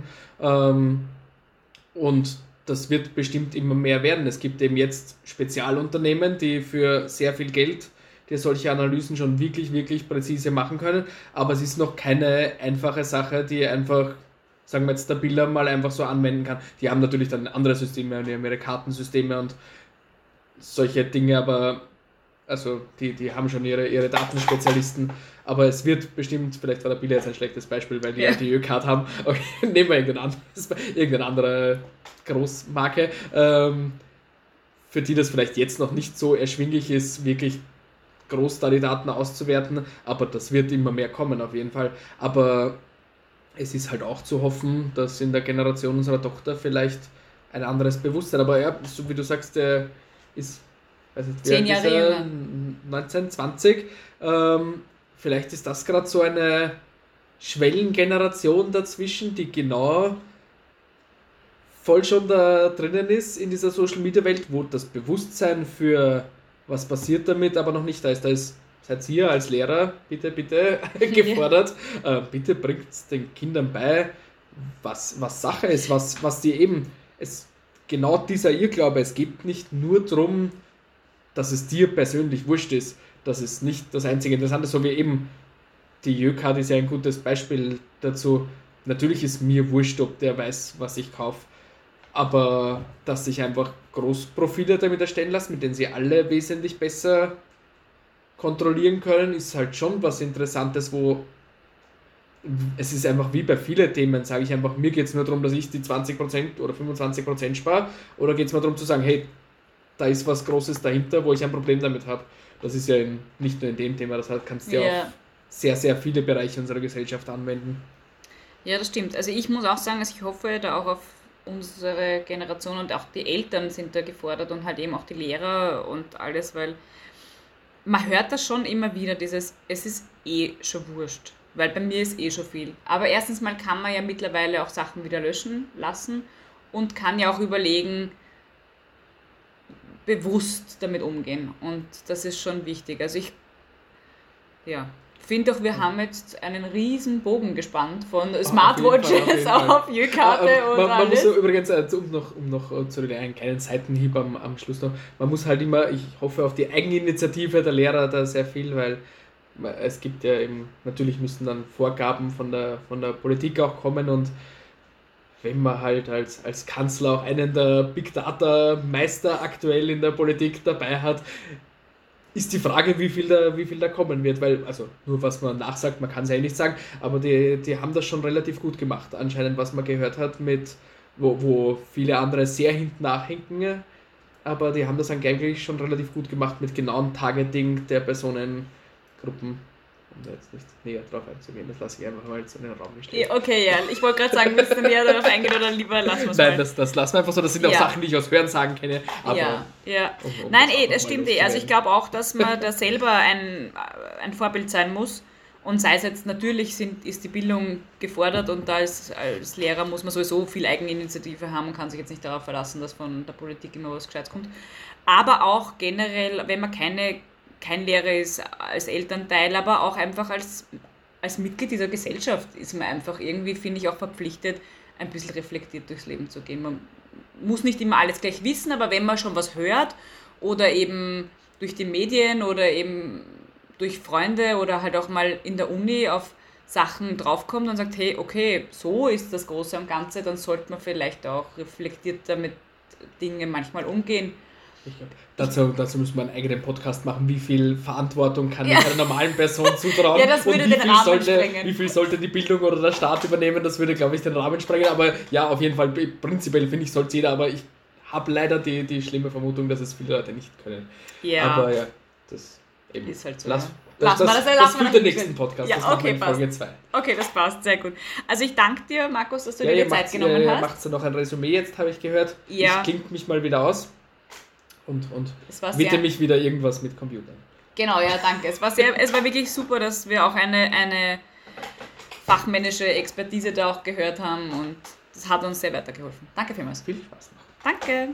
und das wird bestimmt immer mehr werden. Es gibt eben jetzt Spezialunternehmen, die für sehr viel Geld die solche Analysen schon wirklich, wirklich präzise machen können, aber es ist noch keine einfache Sache, die einfach, sagen wir jetzt, der Bilder mal einfach so anwenden kann. Die haben natürlich dann andere Systeme, die haben ihre Kartensysteme und solche Dinge, aber also die haben schon ihre Datenspezialisten, aber es wird bestimmt, vielleicht war der Bilder jetzt ein schlechtes Beispiel, weil die LTÖ-Card haben, okay, nehmen wir irgendeine andere Großmarke, für die das vielleicht jetzt noch nicht so erschwinglich ist, wirklich groß da die Daten auszuwerten, aber das wird immer mehr kommen auf jeden Fall. Aber es ist halt auch zu hoffen, dass in der Generation unserer Tochter vielleicht ein anderes Bewusstsein, aber ja, so wie du sagst, der ist 10 Jahre jünger. 19, 20, vielleicht ist das gerade so eine Schwellengeneration dazwischen, die genau voll schon da drinnen ist in dieser Social-Media-Welt, wo das Bewusstsein für was passiert damit aber noch nicht da ist. Da seid ihr als Lehrer bitte gefordert, bitte bringt den Kindern bei, was Sache ist, was die eben, genau dieser Irrglaube, es geht nicht nur darum, dass es dir persönlich wurscht ist, dass es nicht das einzige Interessante ist, so wie eben die Jöcard ist ja ein gutes Beispiel dazu. Natürlich ist mir wurscht, ob der weiß, was ich kaufe, aber dass sich einfach Großprofile damit erstellen lassen, mit denen sie alle wesentlich besser kontrollieren können, ist halt schon was Interessantes, wo es ist einfach wie bei vielen Themen, sage ich einfach, mir geht es nur darum, dass ich die 20% oder 25% spare, oder geht es mir darum zu sagen, hey, da ist was Großes dahinter, wo ich ein Problem damit habe. Das ist ja nicht nur in dem Thema, das kannst du ja auf sehr, sehr viele Bereiche unserer Gesellschaft anwenden. Ja, das stimmt. Also ich muss auch sagen, ich hoffe da auch auf unsere Generation, und auch die Eltern sind da gefordert und halt eben auch die Lehrer und alles, weil man hört das schon immer wieder, es ist schon wurscht, weil bei mir ist schon viel. Aber erstens mal kann man ja mittlerweile auch Sachen wieder löschen lassen und kann ja auch überlegen, bewusst damit umgehen, und das ist schon wichtig. Also ich finde auch, wir haben jetzt einen riesen Bogen gespannt von Smartwatches auf Jökarte und man alles. muss übrigens, um noch zu einen kleinen Seitenhieb am Schluss noch, man muss halt immer, ich hoffe auf die Eigeninitiative der Lehrer da sehr viel, weil es gibt ja eben, natürlich müssen dann Vorgaben von der Politik auch kommen, und wenn man halt als Kanzler auch einen der Big Data Meister aktuell in der Politik dabei hat, ist die Frage, wie viel da kommen wird, weil, also nur was man nachsagt, man kann es ja nicht sagen, aber die haben das schon relativ gut gemacht, anscheinend, was man gehört hat, wo viele andere sehr hinten nachhinken, aber die haben das eigentlich schon relativ gut gemacht mit genauen Targeting der Personengruppen. Um da jetzt nicht näher drauf einzugehen, das lasse ich einfach mal so in den Raum stehen. Okay, ja, ich wollte gerade sagen, willst du näher darauf eingehen oder lieber lassen wir es mal? Nein, das lassen wir einfach so, das sind auch Sachen, die ich aus Hörensagen kenne. Aber Nein, das stimmt Also ich glaube auch, dass man da selber ein Vorbild sein muss, und sei es jetzt, natürlich ist die Bildung gefordert, und da als Lehrer muss man sowieso viel Eigeninitiative haben und kann sich jetzt nicht darauf verlassen, dass von der Politik immer was Gescheites kommt. Aber auch generell, wenn man kein Lehrer ist als Elternteil, aber auch einfach als Mitglied dieser Gesellschaft ist man einfach irgendwie, finde ich, auch verpflichtet, ein bisschen reflektiert durchs Leben zu gehen. Man muss nicht immer alles gleich wissen, aber wenn man schon was hört oder eben durch die Medien oder eben durch Freunde oder halt auch mal in der Uni auf Sachen draufkommt und sagt, hey, okay, so ist das Große und Ganze, dann sollte man vielleicht auch reflektierter mit Dingen manchmal umgehen. Ich glaube, dazu müssen wir einen eigenen Podcast machen, wie viel Verantwortung kann ich einer normalen Person zutrauen, ja, das würde und den Rahmen sprengen. Wie viel sollte die Bildung oder der Staat übernehmen, das würde, glaube ich, den Rahmen sprengen, aber ja, auf jeden Fall, prinzipiell finde ich, sollte es jeder, aber ich habe leider die schlimme Vermutung, dass es viele Leute nicht können. Ja. Aber ja, das eben. Ist halt so. Das für den nächsten Podcast, ja, das machen wir in passt. Folge 2. Okay, das passt, sehr gut. Also ich danke dir, Markus, dass du dir die Zeit genommen hast. Macht noch ein Resümee jetzt, habe ich gehört. Ja. Ich klinge mich mal wieder aus. Und bitte mich wieder irgendwas mit Computern. Genau, ja, danke. Es war wirklich super, dass wir auch eine fachmännische Expertise da auch gehört haben, und das hat uns sehr weitergeholfen. Danke vielmals. Viel Spaß noch. Danke.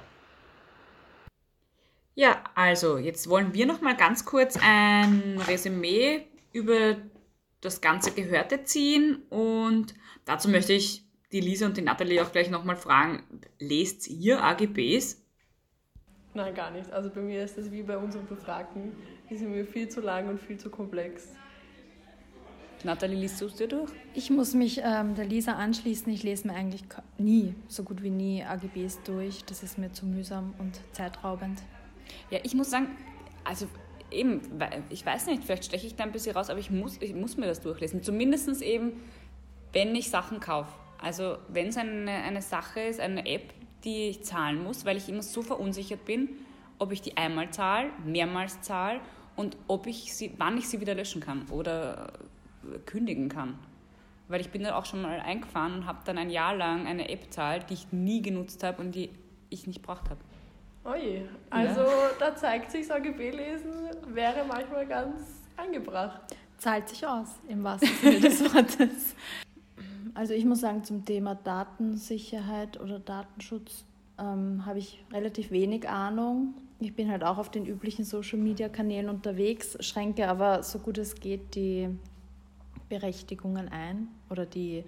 Ja, also jetzt wollen wir noch mal ganz kurz ein Resümee über das ganze Gehörte ziehen, und dazu möchte ich die Lisa und die Nathalie auch gleich noch mal fragen, lest ihr AGBs? Nein, gar nicht. Also bei mir ist das wie bei unseren Befragten. Die sind mir viel zu lang und viel zu komplex. Nathalie, liest du es dir durch? Ich muss mich der Lisa anschließen. Ich lese mir eigentlich so gut wie nie AGBs durch. Das ist mir zu mühsam und zeitraubend. Ja, ich muss sagen, also eben, ich weiß nicht, vielleicht steche ich da ein bisschen raus, aber ich muss mir das durchlesen. Zumindest eben, wenn ich Sachen kaufe. Also wenn es eine Sache ist, eine App, die ich zahlen muss, weil ich immer so verunsichert bin, ob ich die einmal zahle, mehrmals zahle und wann ich sie wieder löschen kann oder kündigen kann. Weil ich bin dann auch schon mal eingefahren und habe dann ein Jahr lang eine App gezahlt, die ich nie genutzt habe und die ich nicht braucht habe. Oje, also da zeigt sich, AGB lesen wäre manchmal ganz angebracht. Zahlt sich aus, im wahrsten Sinne des Wortes. Also ich muss sagen, zum Thema Datensicherheit oder Datenschutz habe ich relativ wenig Ahnung. Ich bin halt auch auf den üblichen Social-Media-Kanälen unterwegs, schränke aber so gut es geht die Berechtigungen ein oder die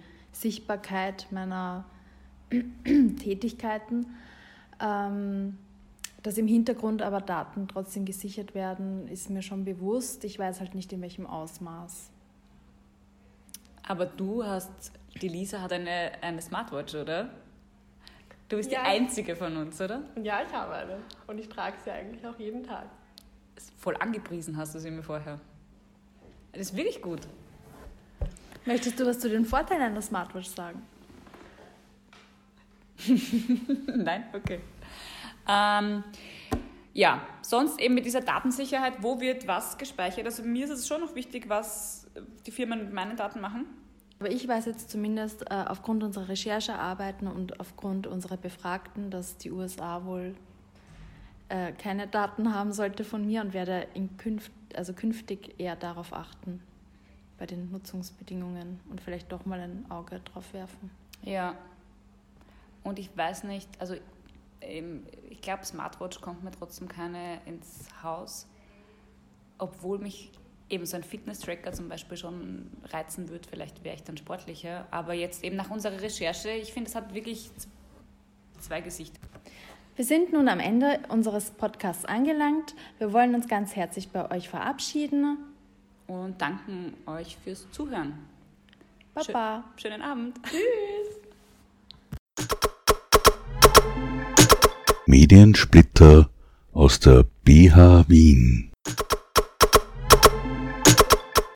Sichtbarkeit meiner Tätigkeiten. Dass im Hintergrund aber Daten trotzdem gesichert werden, ist mir schon bewusst. Ich weiß halt nicht, in welchem Ausmaß. Aber die Lisa hat eine Smartwatch, oder? Du bist Ja. die Einzige von uns, oder? Ja, ich habe eine. Und ich trage sie eigentlich auch jeden Tag. Voll angepriesen hast du sie mir vorher. Das ist wirklich gut. Möchtest du was zu den Vorteilen einer Smartwatch sagen? Nein? Okay. Ja, sonst eben mit dieser Datensicherheit, wo wird was gespeichert? Also mir ist es schon noch wichtig, was die Firmen mit meinen Daten machen. Aber ich weiß jetzt zumindest aufgrund unserer Recherchearbeiten und aufgrund unserer Befragten, dass die USA wohl keine Daten haben sollte von mir und werde künftig eher darauf achten, bei den Nutzungsbedingungen und vielleicht doch mal ein Auge drauf werfen. Ja. Und ich weiß nicht, also ich glaube, Smartwatch kommt mir trotzdem keine ins Haus, obwohl mich eben so ein Fitness-Tracker zum Beispiel schon reizen würde. Vielleicht wäre ich dann sportlicher. Aber jetzt eben nach unserer Recherche, ich finde, es hat wirklich zwei Gesichter. Wir sind nun am Ende unseres Podcasts angelangt. Wir wollen uns ganz herzlich bei euch verabschieden. Und danken euch fürs Zuhören. Baba. Schönen Abend. Tschüss. Mediensplitter aus der BH Wien.